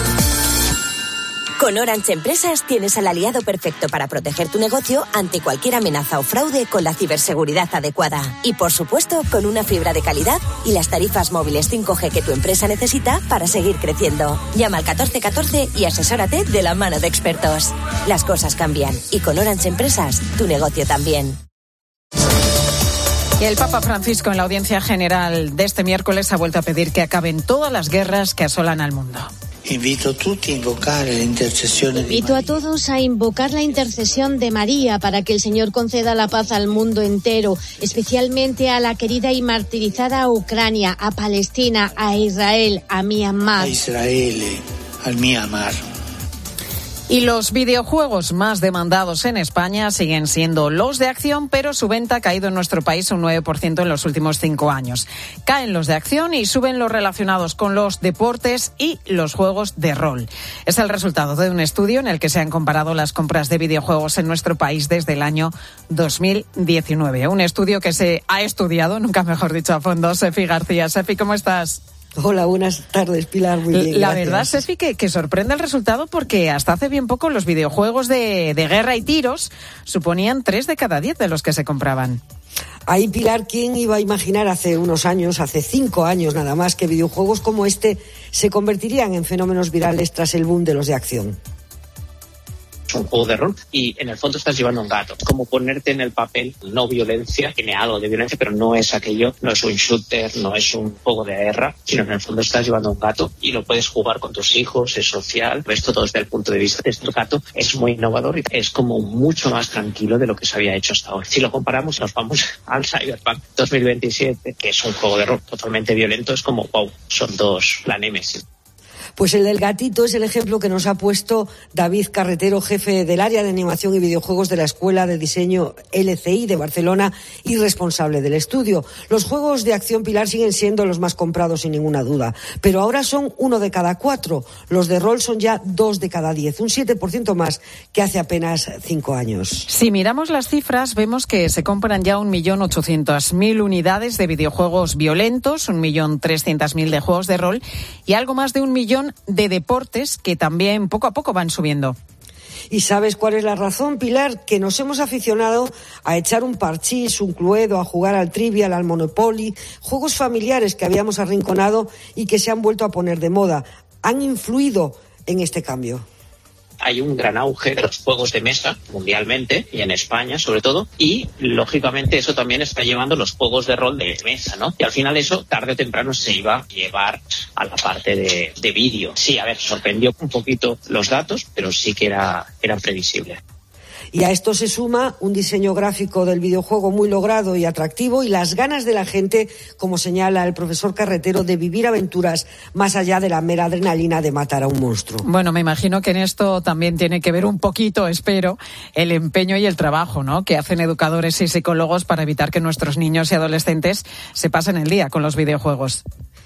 S24: Con Orange Empresas tienes al aliado perfecto para proteger tu negocio ante cualquier amenaza o fraude con la ciberseguridad adecuada. Y por supuesto, con una fibra de calidad y las tarifas móviles 5G que tu empresa necesita para seguir creciendo. Llama al 1414 y asesórate de la mano de expertos. Las cosas cambian y con Orange Empresas, tu negocio también.
S1: Y el Papa Francisco, en la audiencia general de este miércoles, ha vuelto a pedir que acaben todas las guerras que asolan al mundo.
S25: Invito a todos a invocar la intercesión de María para que el Señor conceda la paz al mundo entero, especialmente a la querida y martirizada Ucrania, a Palestina, a Israel, a Myanmar.
S26: Al Myanmar.
S1: Y los videojuegos más demandados en España siguen siendo los de acción, pero su venta ha caído en nuestro país un 9% en los últimos 5 años. Caen los de acción y suben los relacionados con los deportes y los juegos de rol. Es el resultado de un estudio en el que se han comparado las compras de videojuegos en nuestro país desde el año 2019. Un estudio que se ha estudiado, nunca mejor dicho, a fondo. Sefi García. Sefi, ¿cómo estás?
S27: Hola, buenas tardes, Pilar. Muy bien,
S1: la
S27: gracias.
S1: verdad, Sefi, que sorprende el resultado porque hasta hace bien poco los videojuegos de guerra y tiros suponían 3 de cada 10 de los que se compraban.
S27: Ahí, Pilar, ¿quién iba a imaginar hace unos años, hace 5 años nada más, que videojuegos como este se convertirían en fenómenos virales tras el boom de los de acción?
S28: Es un juego de rol y en el fondo estás llevando un gato. Como ponerte en el papel, no violencia, tiene algo de violencia, pero no es aquello, no es un shooter, no es un juego de guerra, sino en el fondo estás llevando un gato y lo puedes jugar con tus hijos, es social, ves todo desde el punto de vista de este gato, es muy innovador y es como mucho más tranquilo de lo que se había hecho hasta ahora. Si lo comparamos, nos vamos al Cyberpunk 2027, que es un juego de rol totalmente violento, es como, wow, son dos, la némesis.
S27: Pues el del gatito es el ejemplo que nos ha puesto David Carretero, jefe del área de animación y videojuegos de la Escuela de Diseño LCI de Barcelona y responsable del estudio. Los juegos de acción, Pilar, siguen siendo los más comprados sin ninguna duda, pero ahora son 1 de cada 4. Los de rol son ya 2 de cada 10, un 7% más que hace apenas 5 años.
S1: Si miramos las cifras, vemos que se compran ya 1.800.000 unidades de videojuegos violentos, 1.300.000 de juegos de rol y algo más de 1 millón de deportes que también poco a poco van subiendo.
S27: ¿Y sabes cuál es la razón, Pilar? Que nos hemos aficionado a echar un parchís, un cluedo, a jugar al Trivial, al Monopoly, juegos familiares que habíamos arrinconado y que se han vuelto a poner de moda. ¿Han influido en este cambio?
S28: Hay un gran auge de los juegos de mesa mundialmente y en España sobre todo, y lógicamente eso también está llevando los juegos de rol de mesa, ¿no? Y al final eso tarde o temprano se iba a llevar a la parte de vídeo. Sí, a ver, sorprendió un poquito los datos, pero sí que era previsible.
S27: Y a esto se suma un diseño gráfico del videojuego muy logrado y atractivo y las ganas de la gente, como señala el profesor Carretero, de vivir aventuras más allá de la mera adrenalina de matar a un monstruo.
S1: Bueno, me imagino que en esto también tiene que ver un poquito, espero, el empeño y el trabajo, ¿no?, que hacen educadores y psicólogos para evitar que nuestros niños y adolescentes se pasen el día con los videojuegos.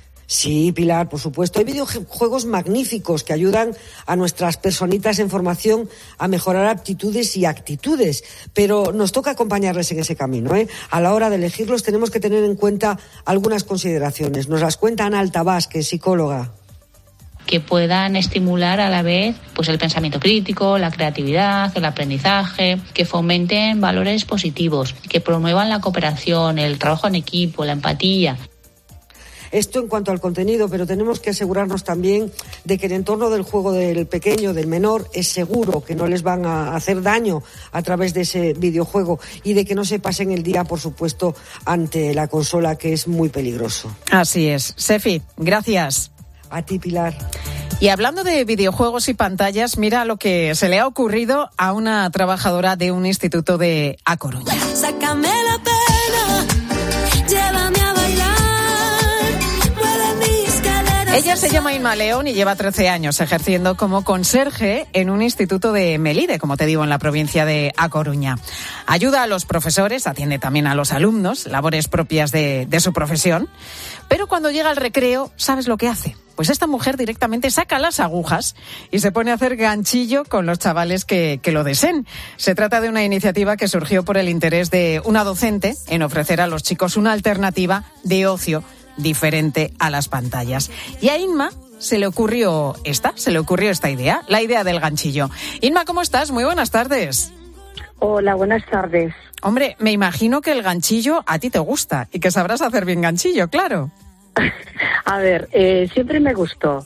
S27: Sí, Pilar, por supuesto. Hay videojuegos magníficos que ayudan a nuestras personitas en formación a mejorar aptitudes y actitudes, pero nos toca acompañarles en ese camino, ¿eh? A la hora de elegirlos tenemos que tener en cuenta algunas consideraciones. Nos las cuenta Ana Altabás, que es psicóloga.
S3: Que puedan estimular a la vez pues el pensamiento crítico, la creatividad, el aprendizaje, que fomenten valores positivos, que promuevan la cooperación, el trabajo en equipo, la empatía.
S27: Esto en cuanto al contenido, pero tenemos que asegurarnos también de que el entorno del juego del pequeño, del menor, es seguro, que no les van a hacer daño a través de ese videojuego y de que no se pasen el día, por supuesto, ante la consola, que es muy peligroso.
S1: Así es. Sefi, gracias.
S27: A ti, Pilar.
S1: Y hablando de videojuegos y pantallas, mira lo que se le ha ocurrido a una trabajadora de un instituto de A Coruña.
S4: Sácame la pena, llévame a bailar.
S1: Ella se llama Inma León y lleva 13 años ejerciendo como conserje en un instituto de Melide, como te digo, en la provincia de A Coruña. Ayuda a los profesores, atiende también a los alumnos, labores propias de su profesión. Pero cuando llega el recreo, ¿sabes lo que hace? Pues esta mujer directamente saca las agujas y se pone a hacer ganchillo con los chavales que lo deseen. Se trata de una iniciativa que surgió por el interés de una docente en ofrecer a los chicos una alternativa de ocio diferente a las pantallas. Y a Inma se le ocurrió esta idea, la idea del ganchillo. Inma, ¿cómo estás? Muy buenas tardes.
S5: Hola, buenas tardes.
S1: Hombre, me imagino que el ganchillo a ti te gusta y que sabrás hacer bien ganchillo, claro.
S5: A ver, siempre me gustó,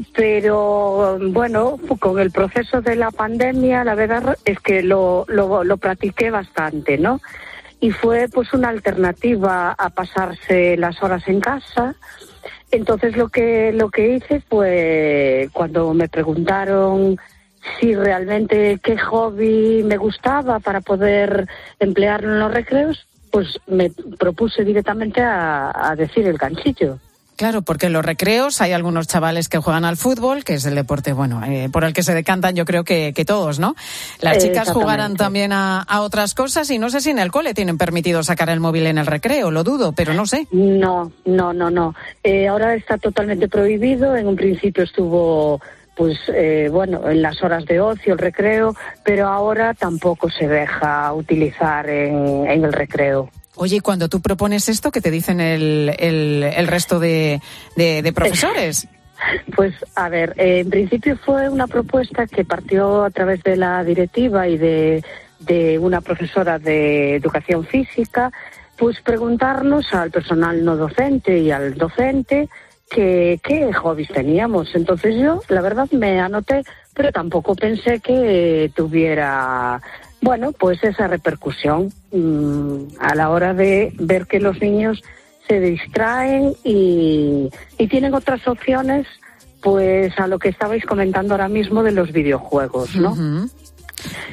S5: pero bueno, con el proceso de la pandemia, la verdad es que lo practiqué bastante, ¿no? Y fue pues una alternativa a pasarse las horas en casa. Entonces lo que hice fue, cuando me preguntaron si realmente qué hobby me gustaba para poder emplearlo en los recreos, pues me propuse directamente a decir el ganchillo.
S1: Claro, porque en los recreos hay algunos chavales que juegan al fútbol, que es el deporte, bueno, por el que se decantan yo creo que todos, ¿no? Las chicas jugarán también a otras cosas y no sé si en el cole tienen permitido sacar el móvil en el recreo, lo dudo, pero no sé.
S5: No. Ahora está totalmente prohibido. En un principio estuvo, pues, en las horas de ocio, el recreo, pero ahora tampoco se deja utilizar en el recreo.
S1: Oye, y cuando tú propones esto, ¿qué te dicen el resto de profesores?
S5: Pues, a ver, en principio fue una propuesta que partió a través de la directiva y de una profesora de educación física, pues preguntarnos al personal no docente y al docente qué hobbies teníamos. Entonces yo, la verdad, me anoté, pero tampoco pensé que tuviera, pues esa repercusión a la hora de ver que los niños se distraen y tienen otras opciones, pues a lo que estabais comentando ahora mismo de los videojuegos, ¿no? Uh-huh.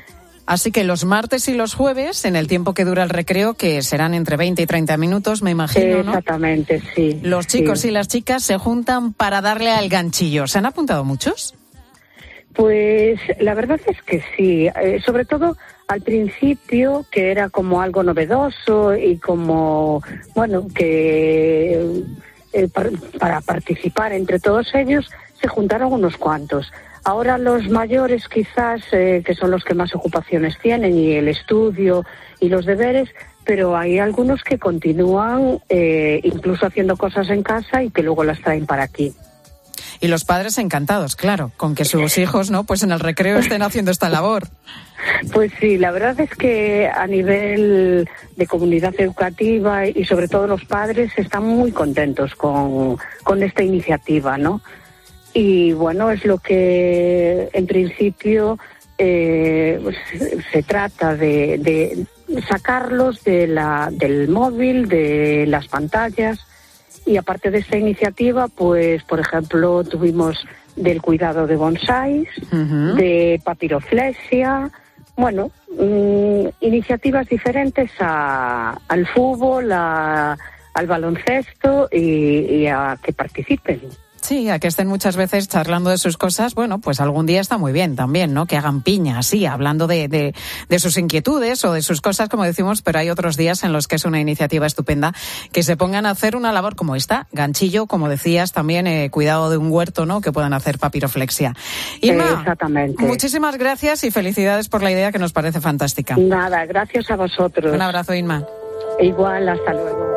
S1: Así que los martes y los jueves, en el tiempo que dura el recreo, que serán entre 20 y 30 minutos, me imagino, ¿no?
S5: Exactamente, sí.
S1: Los chicos
S5: sí.
S1: y las chicas se juntan para darle al ganchillo. ¿Se han apuntado muchos?
S5: Pues la verdad es que sí, sobre todo al principio, que era como algo novedoso y como, bueno, que para participar entre todos ellos se juntaron unos cuantos. Ahora los mayores quizás, que son los que más ocupaciones tienen, y el estudio y los deberes, pero hay algunos que continúan incluso haciendo cosas en casa y que luego las traen para aquí.
S1: Y los padres encantados, claro, con que sus hijos, ¿no?, pues en el recreo estén haciendo esta labor.
S5: Pues sí, la verdad es que a nivel de comunidad educativa y sobre todo los padres están muy contentos con esta iniciativa, ¿no? Y bueno, es lo que en principio pues, se trata de sacarlos del móvil, de las pantallas. Y aparte de esta iniciativa, pues por ejemplo tuvimos del cuidado de bonsáis, de papiroflexia, bueno, iniciativas diferentes al fútbol, al baloncesto y a que participen.
S1: Sí, a que estén muchas veces charlando de sus cosas, bueno, pues algún día está muy bien también, ¿no? Que hagan piña, sí, hablando de sus inquietudes o de sus cosas, como decimos, pero hay otros días en los que es una iniciativa estupenda que se pongan a hacer una labor como esta, ganchillo, como decías, también cuidado de un huerto, ¿no? Que puedan hacer papiroflexia. Inma,
S5: exactamente.
S1: Muchísimas gracias y felicidades por la idea, que nos parece fantástica.
S5: Nada, gracias a vosotros.
S1: Un abrazo, Inma.
S5: Igual, hasta luego.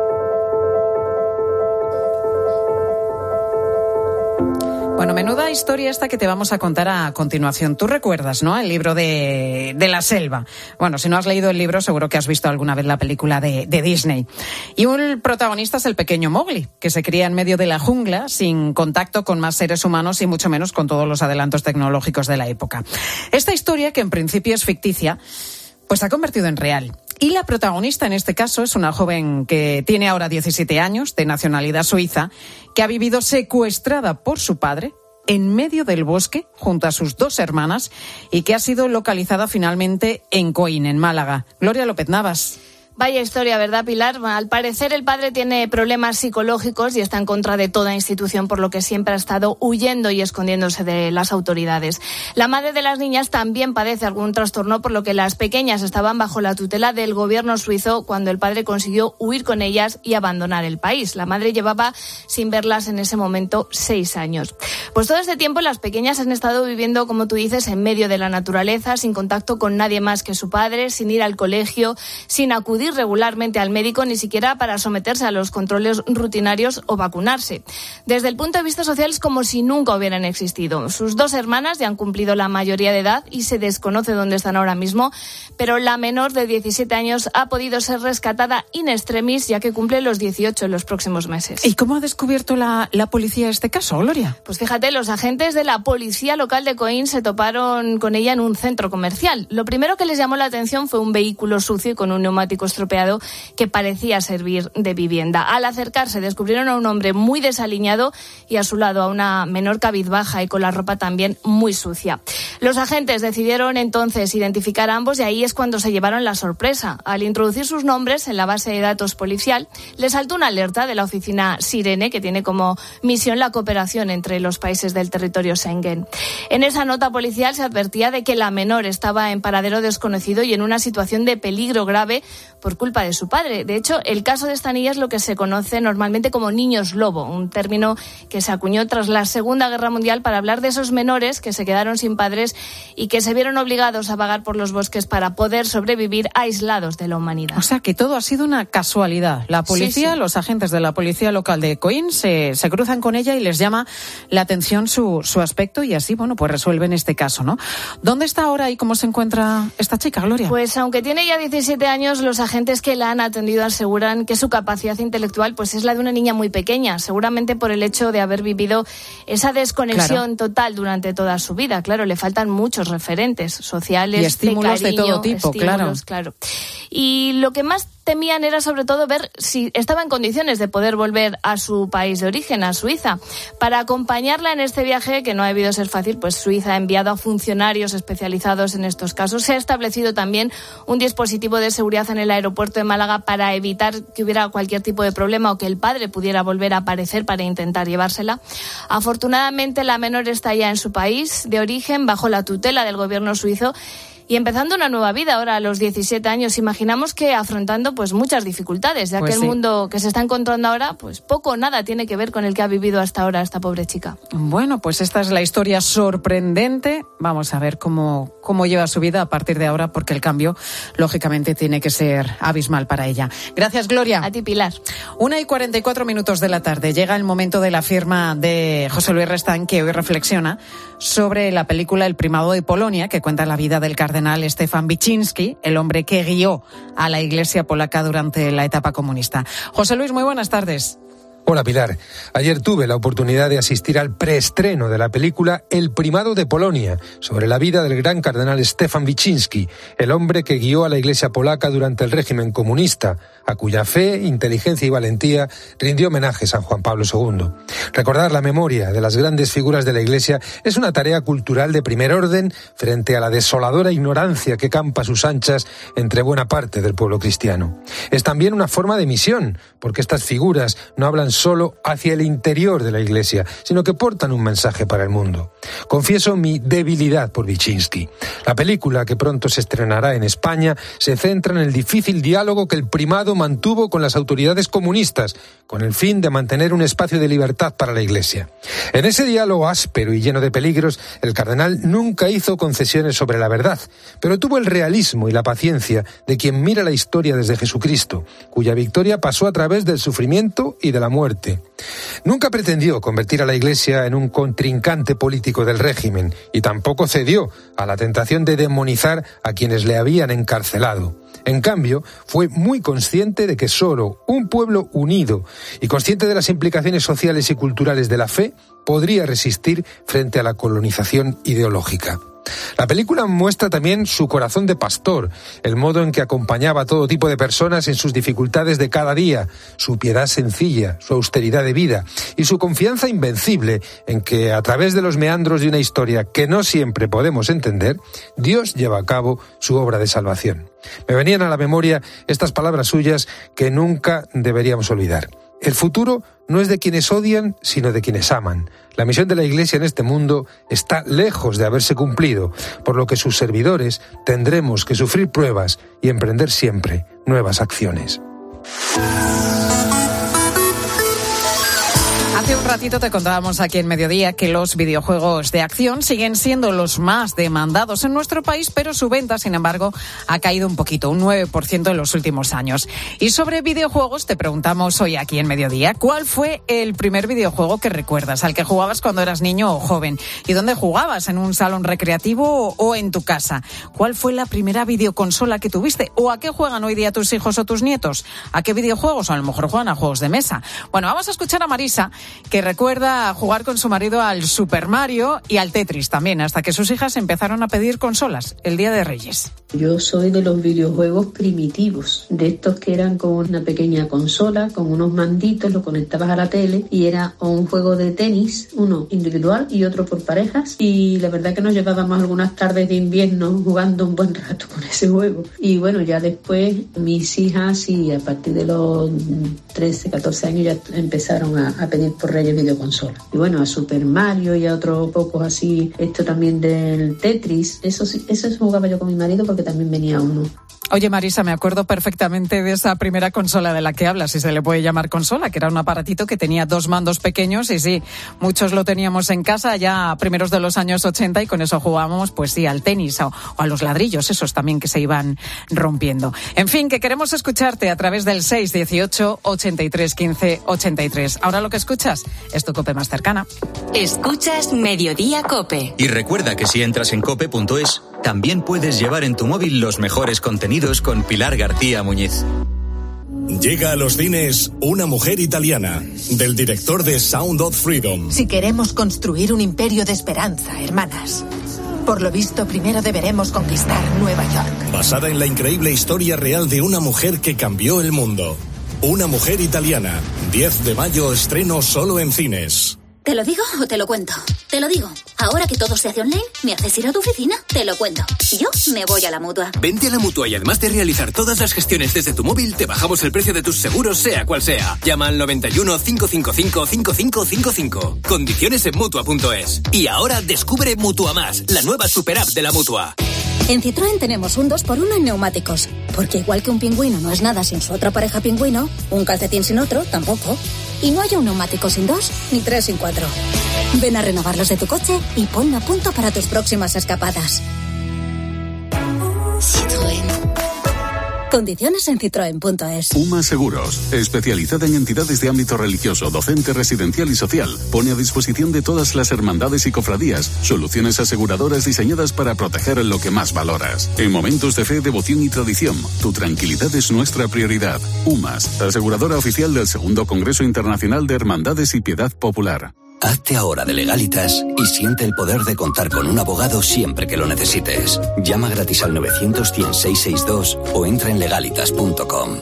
S1: Bueno, menuda historia esta que te vamos a contar a continuación. Tú recuerdas, ¿no?, el libro de La Selva. Bueno, si no has leído el libro, seguro que has visto alguna vez la película de Disney. Y un protagonista es el pequeño Mowgli, que se cría en medio de la jungla, sin contacto con más seres humanos y mucho menos con todos los adelantos tecnológicos de la época. Esta historia, que en principio es ficticia, pues se ha convertido en real. Y la protagonista en este caso es una joven que tiene ahora 17 años, de nacionalidad suiza, que ha vivido secuestrada por su padre en medio del bosque junto a sus dos hermanas y que ha sido localizada finalmente en Coín, en Málaga. Gloria López Navas.
S23: Vaya historia, ¿verdad, Pilar? Al parecer el padre tiene problemas psicológicos y está en contra de toda institución, por lo que siempre ha estado huyendo y escondiéndose de las autoridades. La madre de las niñas también padece algún trastorno, por lo que las pequeñas estaban bajo la tutela del gobierno suizo cuando el padre consiguió huir con ellas y abandonar el país. La madre llevaba sin verlas en ese momento 6 años. Pues todo este tiempo las pequeñas han estado viviendo, como tú dices, en medio de la naturaleza, sin contacto con nadie más que su padre, sin ir al colegio, sin acudir regularmente al médico, ni siquiera para someterse a los controles rutinarios o vacunarse. Desde el punto de vista social es como si nunca hubieran existido. Sus dos hermanas ya han cumplido la mayoría de edad y se desconoce dónde están ahora mismo, pero la menor de 17 años ha podido ser rescatada in extremis, ya que cumple los 18 en los próximos meses.
S1: ¿Y cómo ha descubierto la policía este caso, Gloria?
S23: Pues fíjate, los agentes de la policía local de Coín se toparon con ella en un centro comercial. Lo primero que les llamó la atención fue un vehículo sucio y con un neumático estropeado que parecía servir de vivienda. Al acercarse descubrieron a un hombre muy desaliñado y a su lado a una menor cabizbaja y con la ropa también muy sucia. Los agentes decidieron entonces identificar a ambos y ahí es cuando se llevaron la sorpresa. Al introducir sus nombres en la base de datos policial, les saltó una alerta de la oficina Sirene, que tiene como misión la cooperación entre los países del territorio Schengen. En esa nota policial se advertía de que la menor estaba en paradero desconocido y en una situación de peligro grave por culpa de su padre. De hecho, el caso de esta niña es lo que se conoce normalmente como niños lobo, un término que se acuñó tras la Segunda Guerra Mundial para hablar de esos menores que se quedaron sin padres y que se vieron obligados a vagar por los bosques para poder sobrevivir aislados de la humanidad.
S1: O sea, que todo ha sido una casualidad. La policía, sí. Los agentes de la policía local de Coín se cruzan con ella y les llama la atención su aspecto y así, bueno, pues resuelven este caso, ¿no? ¿Dónde está ahora y cómo se encuentra esta chica, Gloria?
S23: Pues aunque tiene ya 17 años, los agentes que la han atendido aseguran que su capacidad intelectual pues es la de una niña muy pequeña, seguramente por el hecho de haber vivido esa desconexión total durante toda su vida. Claro, le faltan muchos referentes sociales,
S1: y estímulos de todo tipo,
S23: claro. Y lo que más temían era sobre todo ver si estaba en condiciones de poder volver a su país de origen, a Suiza. Para acompañarla en este viaje, que no ha debido ser fácil, pues Suiza ha enviado a funcionarios especializados en estos casos. Se ha establecido también un dispositivo de seguridad en el aeropuerto de Málaga para evitar que hubiera cualquier tipo de problema o que el padre pudiera volver a aparecer para intentar llevársela. Afortunadamente, la menor está ya en su país de origen, bajo la tutela del gobierno suizo, y empezando una nueva vida ahora a los 17 años. Imaginamos que afrontando pues muchas dificultades, ya que el mundo que se está encontrando ahora pues poco o nada tiene que ver con el que ha vivido hasta ahora esta pobre chica.
S1: Bueno, pues esta es la historia sorprendente. Vamos a ver cómo lleva su vida a partir de ahora, porque el cambio lógicamente tiene que ser abismal para ella. Gracias, Gloria.
S23: A ti, Pilar.
S1: 1:44 de la tarde. Llega el momento de la firma de José Luis Restán, que hoy reflexiona sobre la película El primado de Polonia, que cuenta la vida del cardenal Stefan Wyszynski, el hombre que guió a la Iglesia polaca durante la etapa comunista. José Luis, muy buenas tardes.
S6: Hola, Pilar. Ayer tuve la oportunidad de asistir al preestreno de la película El primado de Polonia, sobre la vida del gran cardenal Stefan Wyszynski, el hombre que guió a la Iglesia polaca durante el régimen comunista, a cuya fe, inteligencia y valentía rindió homenaje San Juan Pablo II. Recordar la memoria de las grandes figuras de la Iglesia es una tarea cultural de primer orden frente a la desoladora ignorancia que campa a sus anchas entre buena parte del pueblo cristiano. Es también una forma de misión, porque estas figuras no hablan solo hacia el interior de la Iglesia, sino que portan un mensaje para el mundo. Confieso mi debilidad por Wyszynski. La película, que pronto se estrenará en España, se centra en el difícil diálogo que el primado mantuvo con las autoridades comunistas, con el fin de mantener un espacio de libertad para la Iglesia. En ese diálogo áspero y lleno de peligros, el cardenal nunca hizo concesiones sobre la verdad, pero tuvo el realismo y la paciencia de quien mira la historia desde Jesucristo, cuya victoria pasó a través del sufrimiento y de la muerte. Nunca pretendió convertir a la Iglesia en un contrincante político del régimen y tampoco cedió a la tentación de demonizar a quienes le habían encarcelado. En cambio, fue muy consciente de que solo un pueblo unido y consciente de las implicaciones sociales y culturales de la fe podría resistir frente a la colonización ideológica. La película muestra también su corazón de pastor, el modo en que acompañaba a todo tipo de personas en sus dificultades de cada día, su piedad sencilla, su austeridad de vida y su confianza invencible en que, a través de los meandros de una historia que no siempre podemos entender, Dios lleva a cabo su obra de salvación. Me venían a la memoria estas palabras suyas que nunca deberíamos olvidar. El futuro no es de quienes odian, sino de quienes aman. La misión de la Iglesia en este mundo está lejos de haberse cumplido, por lo que sus servidores tendremos que sufrir pruebas y emprender siempre nuevas acciones.
S1: Hace un ratito te contábamos aquí en Mediodía que los videojuegos de acción siguen siendo los más demandados en nuestro país, pero su venta, sin embargo, ha caído un poquito, un 9% en los últimos años. Y sobre videojuegos te preguntamos hoy aquí en Mediodía, ¿cuál fue el primer videojuego que recuerdas, al que jugabas cuando eras niño o joven? ¿Y dónde jugabas? ¿En un salón recreativo o en tu casa? ¿Cuál fue la primera videoconsola que tuviste? ¿O a qué juegan hoy día tus hijos o tus nietos? ¿A qué videojuegos? O a lo mejor juegan a juegos de mesa. Bueno, vamos a escuchar a Marisa, que recuerda jugar con su marido al Super Mario y al Tetris también, hasta que sus hijas empezaron a pedir consolas el Día de Reyes.
S7: Yo soy de los videojuegos primitivos, de estos que eran con una pequeña consola, con unos manditos, lo conectabas a la tele y era un juego de tenis, uno individual y otro por parejas, y la verdad que nos llevábamos algunas tardes de invierno jugando un buen rato con ese juego. Y bueno, ya después mis hijas, y a partir de los 13, 14 años ya empezaron a pedir por Reyes videoconsola. Y bueno, a Super Mario y a otros pocos así, esto también del Tetris, eso jugaba yo con mi marido porque también venía uno.
S1: Oye, Marisa, me acuerdo perfectamente de esa primera consola de la que hablas, si se le puede llamar consola, que era un aparatito que tenía 2 mandos pequeños y sí, muchos lo teníamos en casa ya a primeros de los años 80 y con eso jugábamos, pues sí, al tenis o a los ladrillos, esos también que se iban rompiendo. En fin, que queremos escucharte a través del 618 83 15 83. Ahora lo que escuchas es tu COPE más cercana.
S8: Escuchas Mediodía COPE.
S2: Y recuerda que si entras en cope.es, también puedes llevar en tu móvil los mejores contenidos con Pilar García Muñiz.
S9: Llega a los cines Una mujer italiana, del director de Sound of Freedom.
S10: Si queremos construir un imperio de esperanza, hermanas, Por lo visto, primero deberemos conquistar Nueva York.
S9: Basada en la increíble historia real de una mujer que cambió el mundo. Una mujer italiana. 10 de mayo, estreno solo en cines.
S11: ¿Te lo digo o te lo cuento? Te lo digo. Ahora que todo se hace online, ¿me haces ir a tu oficina? Te lo cuento. Yo me voy a la Mutua.
S12: Vente a la Mutua y además de realizar todas las gestiones desde tu móvil, te bajamos el precio de tus seguros, sea cual sea. Llama al 91 555 5555. Condiciones en Mutua.es. Y ahora descubre Mutua Más, la nueva super app de la Mutua.
S11: En Citroën tenemos un 2x1 en neumáticos. Porque igual que un pingüino no es nada sin su otra pareja pingüino, un calcetín sin otro tampoco. Y no hay un neumático sin 2, ni 3 sin 4. Ven a renovarlos de tu coche y ponlo a punto para tus próximas escapadas. Citroën. Condiciones en Citroën.es.
S13: UMA Seguros, especializada en entidades de ámbito religioso, docente, residencial y social, pone a disposición de todas las hermandades y cofradías soluciones aseguradoras diseñadas para proteger lo que más valoras. En momentos de fe, devoción y tradición, tu tranquilidad es nuestra prioridad. UMAS, aseguradora oficial del Segundo Congreso Internacional de Hermandades y Piedad Popular.
S14: Hazte ahora de Legalitas y siente el poder de contar con un abogado siempre que lo necesites. Llama gratis al 900-100-662 o entra en legalitas.com.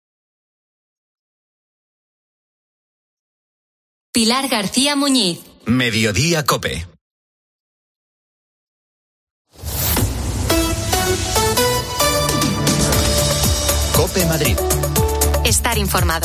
S8: Pilar García Muñiz.
S2: Mediodía COPE. COPE Madrid.
S8: Estar informado.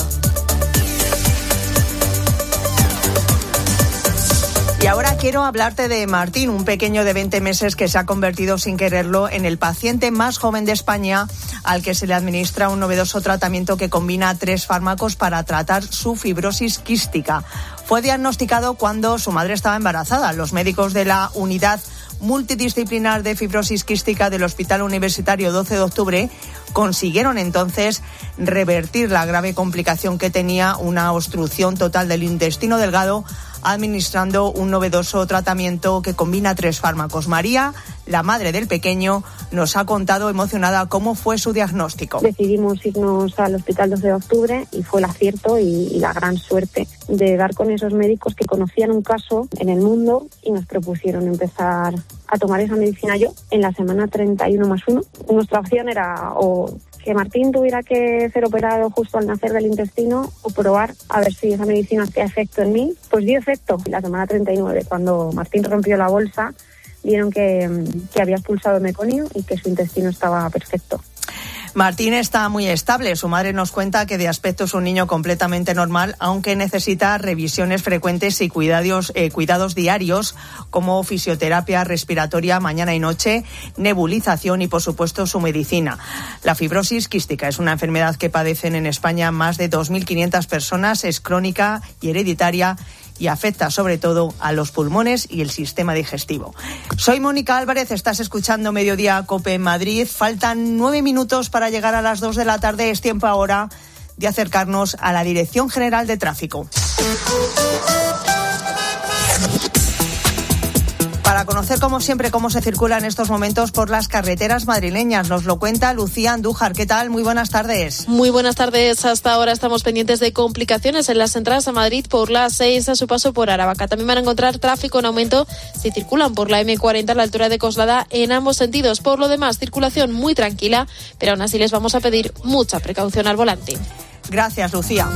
S15: Y ahora quiero hablarte de Martín, un pequeño de 20 meses que se ha convertido sin quererlo en el paciente más joven de España al que se le administra un novedoso tratamiento que combina 3 fármacos para tratar su fibrosis quística. Fue diagnosticado cuando su madre estaba embarazada. Los médicos de la Unidad Multidisciplinar de Fibrosis Quística del Hospital Universitario 12 de Octubre consiguieron entonces revertir la grave complicación que tenía, una obstrucción total del intestino delgado, administrando un novedoso tratamiento que combina 3 fármacos. María, la madre del pequeño, nos ha contado emocionada cómo fue su diagnóstico.
S16: Decidimos irnos al Hospital 12 de Octubre y fue el acierto y la gran suerte de dar con esos médicos que conocían un caso en el mundo y nos propusieron empezar a tomar esa medicina yo en la semana 31+1. Nuestra opción era o que Martín tuviera que ser operado justo al nacer del intestino o probar a ver si esa medicina hacía efecto en mí. Pues dio efecto. La semana 39, cuando Martín rompió la bolsa, vieron que había expulsado el meconio y que su intestino estaba perfecto.
S15: Martín está muy estable. Su madre nos cuenta que de aspecto es un niño completamente normal, aunque necesita revisiones frecuentes y cuidados diarios, como fisioterapia respiratoria mañana y noche, nebulización y, por supuesto, su medicina. La fibrosis quística es una enfermedad que padecen en España más de 2.500 personas, es crónica y hereditaria y afecta sobre todo a los pulmones y el sistema digestivo. Soy Mónica Álvarez, estás escuchando Mediodía COPE en Madrid. Faltan 9 minutos para llegar a las 2 de la tarde. Es tiempo ahora de acercarnos a la Dirección General de Tráfico. Para conocer, como siempre, cómo se circula en estos momentos por las carreteras madrileñas, nos lo cuenta Lucía Andújar. ¿Qué tal? Muy buenas tardes.
S17: Muy buenas tardes. Hasta ahora estamos pendientes de complicaciones en las entradas a Madrid por la 6 a su paso por Aravaca. También van a encontrar tráfico en aumento si circulan por la M40 a la altura de Coslada en ambos sentidos. Por lo demás, circulación muy tranquila, pero aún así les vamos a pedir mucha precaución al volante.
S15: Gracias, Lucía.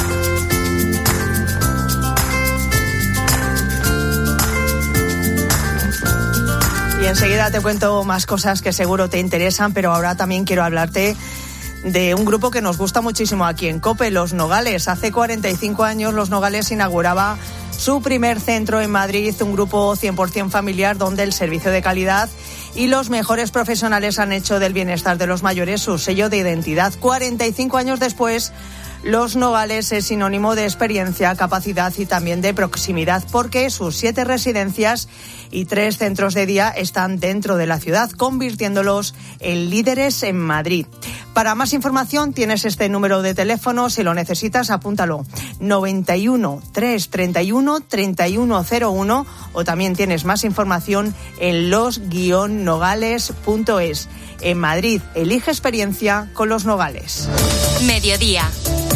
S15: Y enseguida te cuento más cosas que seguro te interesan, pero ahora también quiero hablarte de un grupo que nos gusta muchísimo aquí en COPE, Los Nogales. Hace 45 años Los Nogales inauguraba su primer centro en Madrid, un grupo 100% familiar donde el servicio de calidad y los mejores profesionales han hecho del bienestar de los mayores su sello de identidad. 45 años después, Los Nogales es sinónimo de experiencia, capacidad y también de proximidad, porque sus 7 residencias y 3 centros de día están dentro de la ciudad, convirtiéndolos en líderes en Madrid. Para más información tienes este número de teléfono, si lo necesitas apúntalo, 91 331 3101, o también tienes más información en los-nogales.es. En Madrid, elige experiencia con Los Nogales.
S8: Mediodía.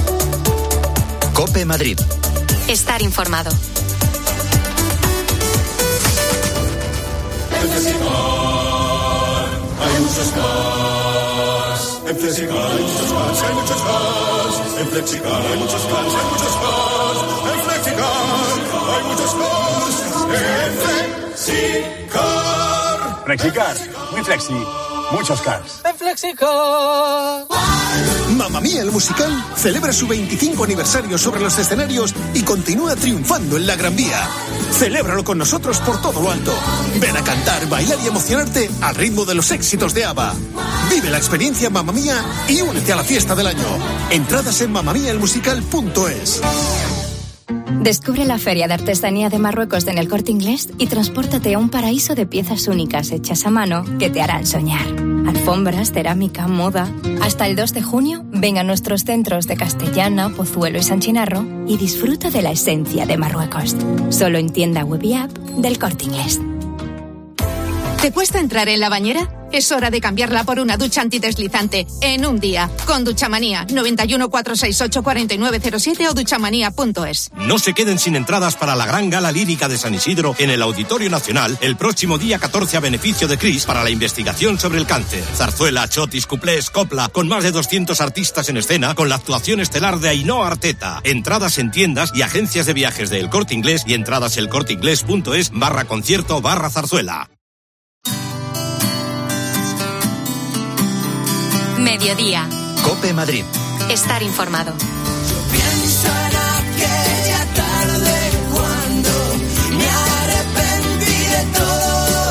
S2: COPE Madrid.
S8: Estar informado.
S18: hay muchos cars. En Flexicar hay muchos cars, hay muchos cars. En Flexicar hay muchos cars, hay muchos cars. En Flexicar hay muchos cars. En Flexicar.
S19: Flexicar, muy flexi, muchos cars.
S1: En Flexicar.
S20: Mamma Mía, el musical, celebra su 25 aniversario sobre los escenarios y continúa triunfando en la Gran Vía. Celébralo con nosotros por todo lo alto. Ven a cantar, bailar y emocionarte al ritmo de los éxitos de ABBA. Vive la experiencia Mamma Mía y únete a la fiesta del año. Entradas en mamamiaelmusical.es.
S21: Descubre la Feria de Artesanía de Marruecos en El Corte Inglés y transpórtate a un paraíso de piezas únicas hechas a mano que te harán soñar. Alfombras, cerámica, moda. Hasta el 2 de junio, ven a nuestros centros de Castellana, Pozuelo y San Chinarro y disfruta de la esencia de Marruecos. Solo en tienda web y app del Corte Inglés.
S22: ¿Te cuesta entrar en la bañera? Es hora de cambiarla por una ducha antideslizante en un día. Con Duchamanía, 91 468 4907 o duchamanía.es.
S24: No se queden sin entradas para la gran gala lírica de San Isidro en el Auditorio Nacional el próximo día 14 a beneficio de CRIS para la investigación sobre el cáncer. Zarzuela, chotis, cuplés, copla, con más de 200 artistas en escena, con la actuación estelar de Ainhoa Arteta. Entradas en tiendas y agencias de viajes de El Corte Inglés y entradas elcorteinglés.es/concierto/zarzuela.
S8: Mediodía.
S2: COPE Madrid.
S8: Estar informado.
S4: Pienso en aquella tarde cuando me arrepentí de todo.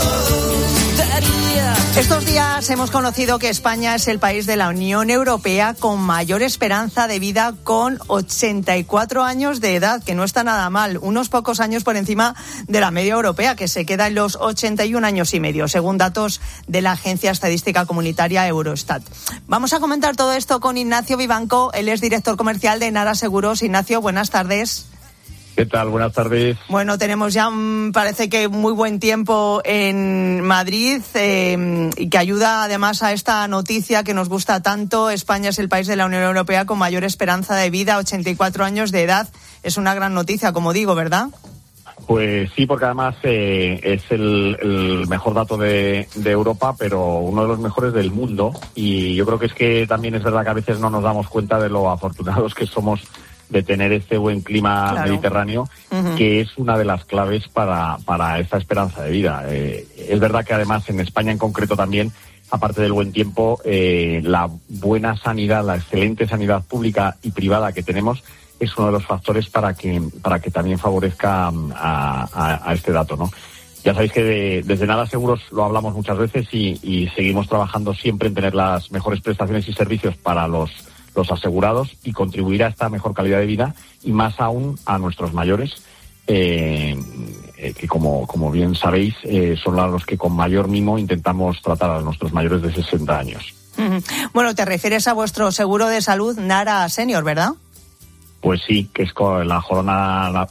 S15: Estos días hemos conocido que España es el país de la Unión Europea con mayor esperanza de vida, con 84 años de edad, que no está nada mal, unos pocos años por encima de la media europea, que se queda en los 81 años y medio, según datos de la Agencia Estadística Comunitaria Eurostat. Vamos a comentar todo esto con Ignacio Vivanco, él es director comercial de Nara Seguros. Ignacio, buenas tardes.
S25: ¿Qué tal? Buenas tardes.
S15: Bueno, tenemos ya, parece que muy buen tiempo en Madrid y que ayuda además a esta noticia que nos gusta tanto. España es el país de la Unión Europea con mayor esperanza de vida, 84 años de edad. Es una gran noticia, como digo, ¿verdad?
S25: Pues sí, porque además es el mejor dato de Europa, pero uno de los mejores del mundo. Y yo creo que es que también es verdad que a veces no nos damos cuenta de lo afortunados que somos de tener este buen clima mediterráneo, que es una de las claves para esta esperanza de vida. Es verdad que además en España en concreto también, aparte del buen tiempo, la buena sanidad, la excelente sanidad pública y privada que tenemos es uno de los factores para que también favorezca a este dato, ¿no? Ya sabéis que desde Nara Seguros lo hablamos muchas veces y seguimos trabajando siempre en tener las mejores prestaciones y servicios para los asegurados y contribuir a esta mejor calidad de vida y más aún a nuestros mayores, que como bien sabéis son los que con mayor mimo intentamos tratar a nuestros mayores de 60 años.
S15: Bueno, te refieres a vuestro seguro de salud Nara Senior, ¿verdad?
S25: Pues sí, que es con la joya,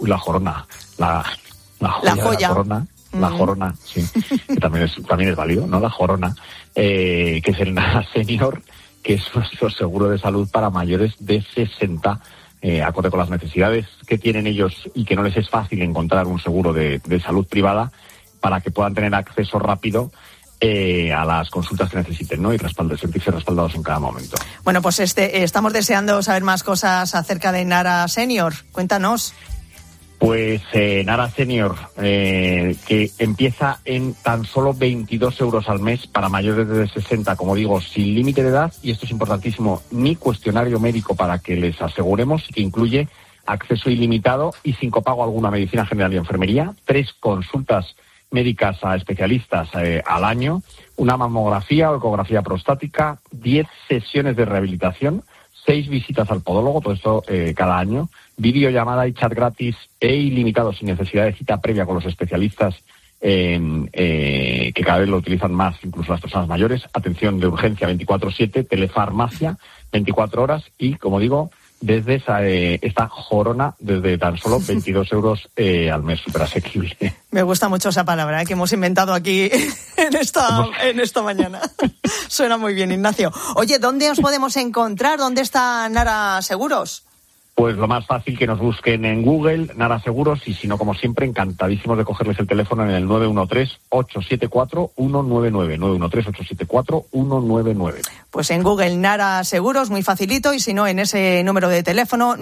S25: sí, que también es válido, ¿no? La jorona, que es el Nara Senior, que es nuestro seguro de salud para mayores de 60, acorde con las necesidades que tienen ellos y que no les es fácil encontrar un seguro de salud privada para que puedan tener acceso rápido a las consultas que necesiten, ¿no? Y sentirse respaldados en cada momento.
S15: Bueno, pues estamos deseando saber más cosas acerca de Nara Senior. Cuéntanos.
S25: Pues Nara Senior, que empieza en tan solo 22 euros al mes para mayores de 60, como digo, sin límite de edad, y esto es importantísimo, ni cuestionario médico para que les aseguremos, que incluye acceso ilimitado y sin copago alguna medicina general y enfermería, 3 consultas médicas a especialistas al año, una mamografía o ecografía prostática, 10 sesiones de rehabilitación, 6 visitas al podólogo, todo esto cada año, videollamada y chat gratis e ilimitado sin necesidad de cita previa con los especialistas que cada vez lo utilizan más, incluso las personas mayores, atención de urgencia 24/7, telefarmacia 24 horas y, como digo, desde esta jorona, desde tan solo 22 euros al mes, súper asequible.
S15: Me gusta mucho esa palabra que hemos inventado aquí en esta mañana. Suena muy bien, Ignacio. Oye, ¿dónde os podemos encontrar? ¿Dónde está Nara Seguros?
S25: Pues lo más fácil, que nos busquen en Google, Nara Seguros, y si no, como siempre, encantadísimos de cogerles el teléfono en el 913-874-199, 913-874-199.
S15: Pues en Google, Nara Seguros, muy facilito, y si no, en ese número de teléfono,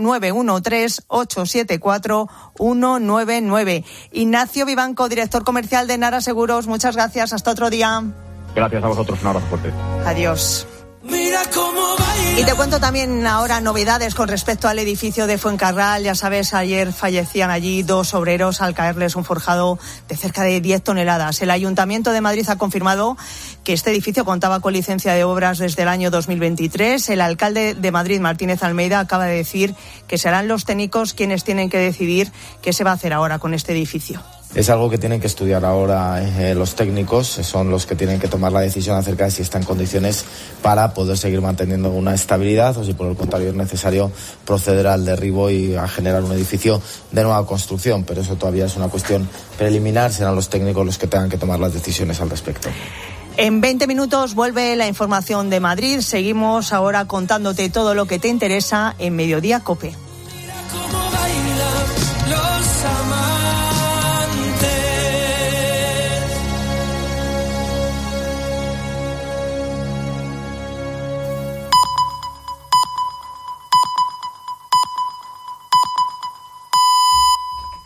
S15: 913-874-199. Ignacio Vivanco, director comercial de Nara Seguros, muchas gracias, hasta otro día.
S25: Gracias a vosotros, un abrazo fuerte.
S15: Adiós. Y te cuento también ahora novedades con respecto al edificio de Fuencarral. Ya sabes, ayer fallecían allí 2 obreros al caerles un forjado de cerca de 10 toneladas. El Ayuntamiento de Madrid ha confirmado que este edificio contaba con licencia de obras desde el año 2023. El alcalde de Madrid, Martínez Almeida, acaba de decir que serán los técnicos quienes tienen que decidir qué se va a hacer ahora con este edificio.
S3: Es algo que tienen que estudiar ahora los técnicos, son los que tienen que tomar la decisión acerca de si está en condiciones para poder seguir manteniendo una estabilidad o si por el contrario es necesario proceder al derribo y a generar un edificio de nueva construcción, pero eso todavía es una cuestión preliminar, serán los técnicos los que tengan que tomar las decisiones al respecto.
S15: En 20 minutos vuelve la información de Madrid, seguimos ahora contándote todo lo que te interesa en Mediodía COPE.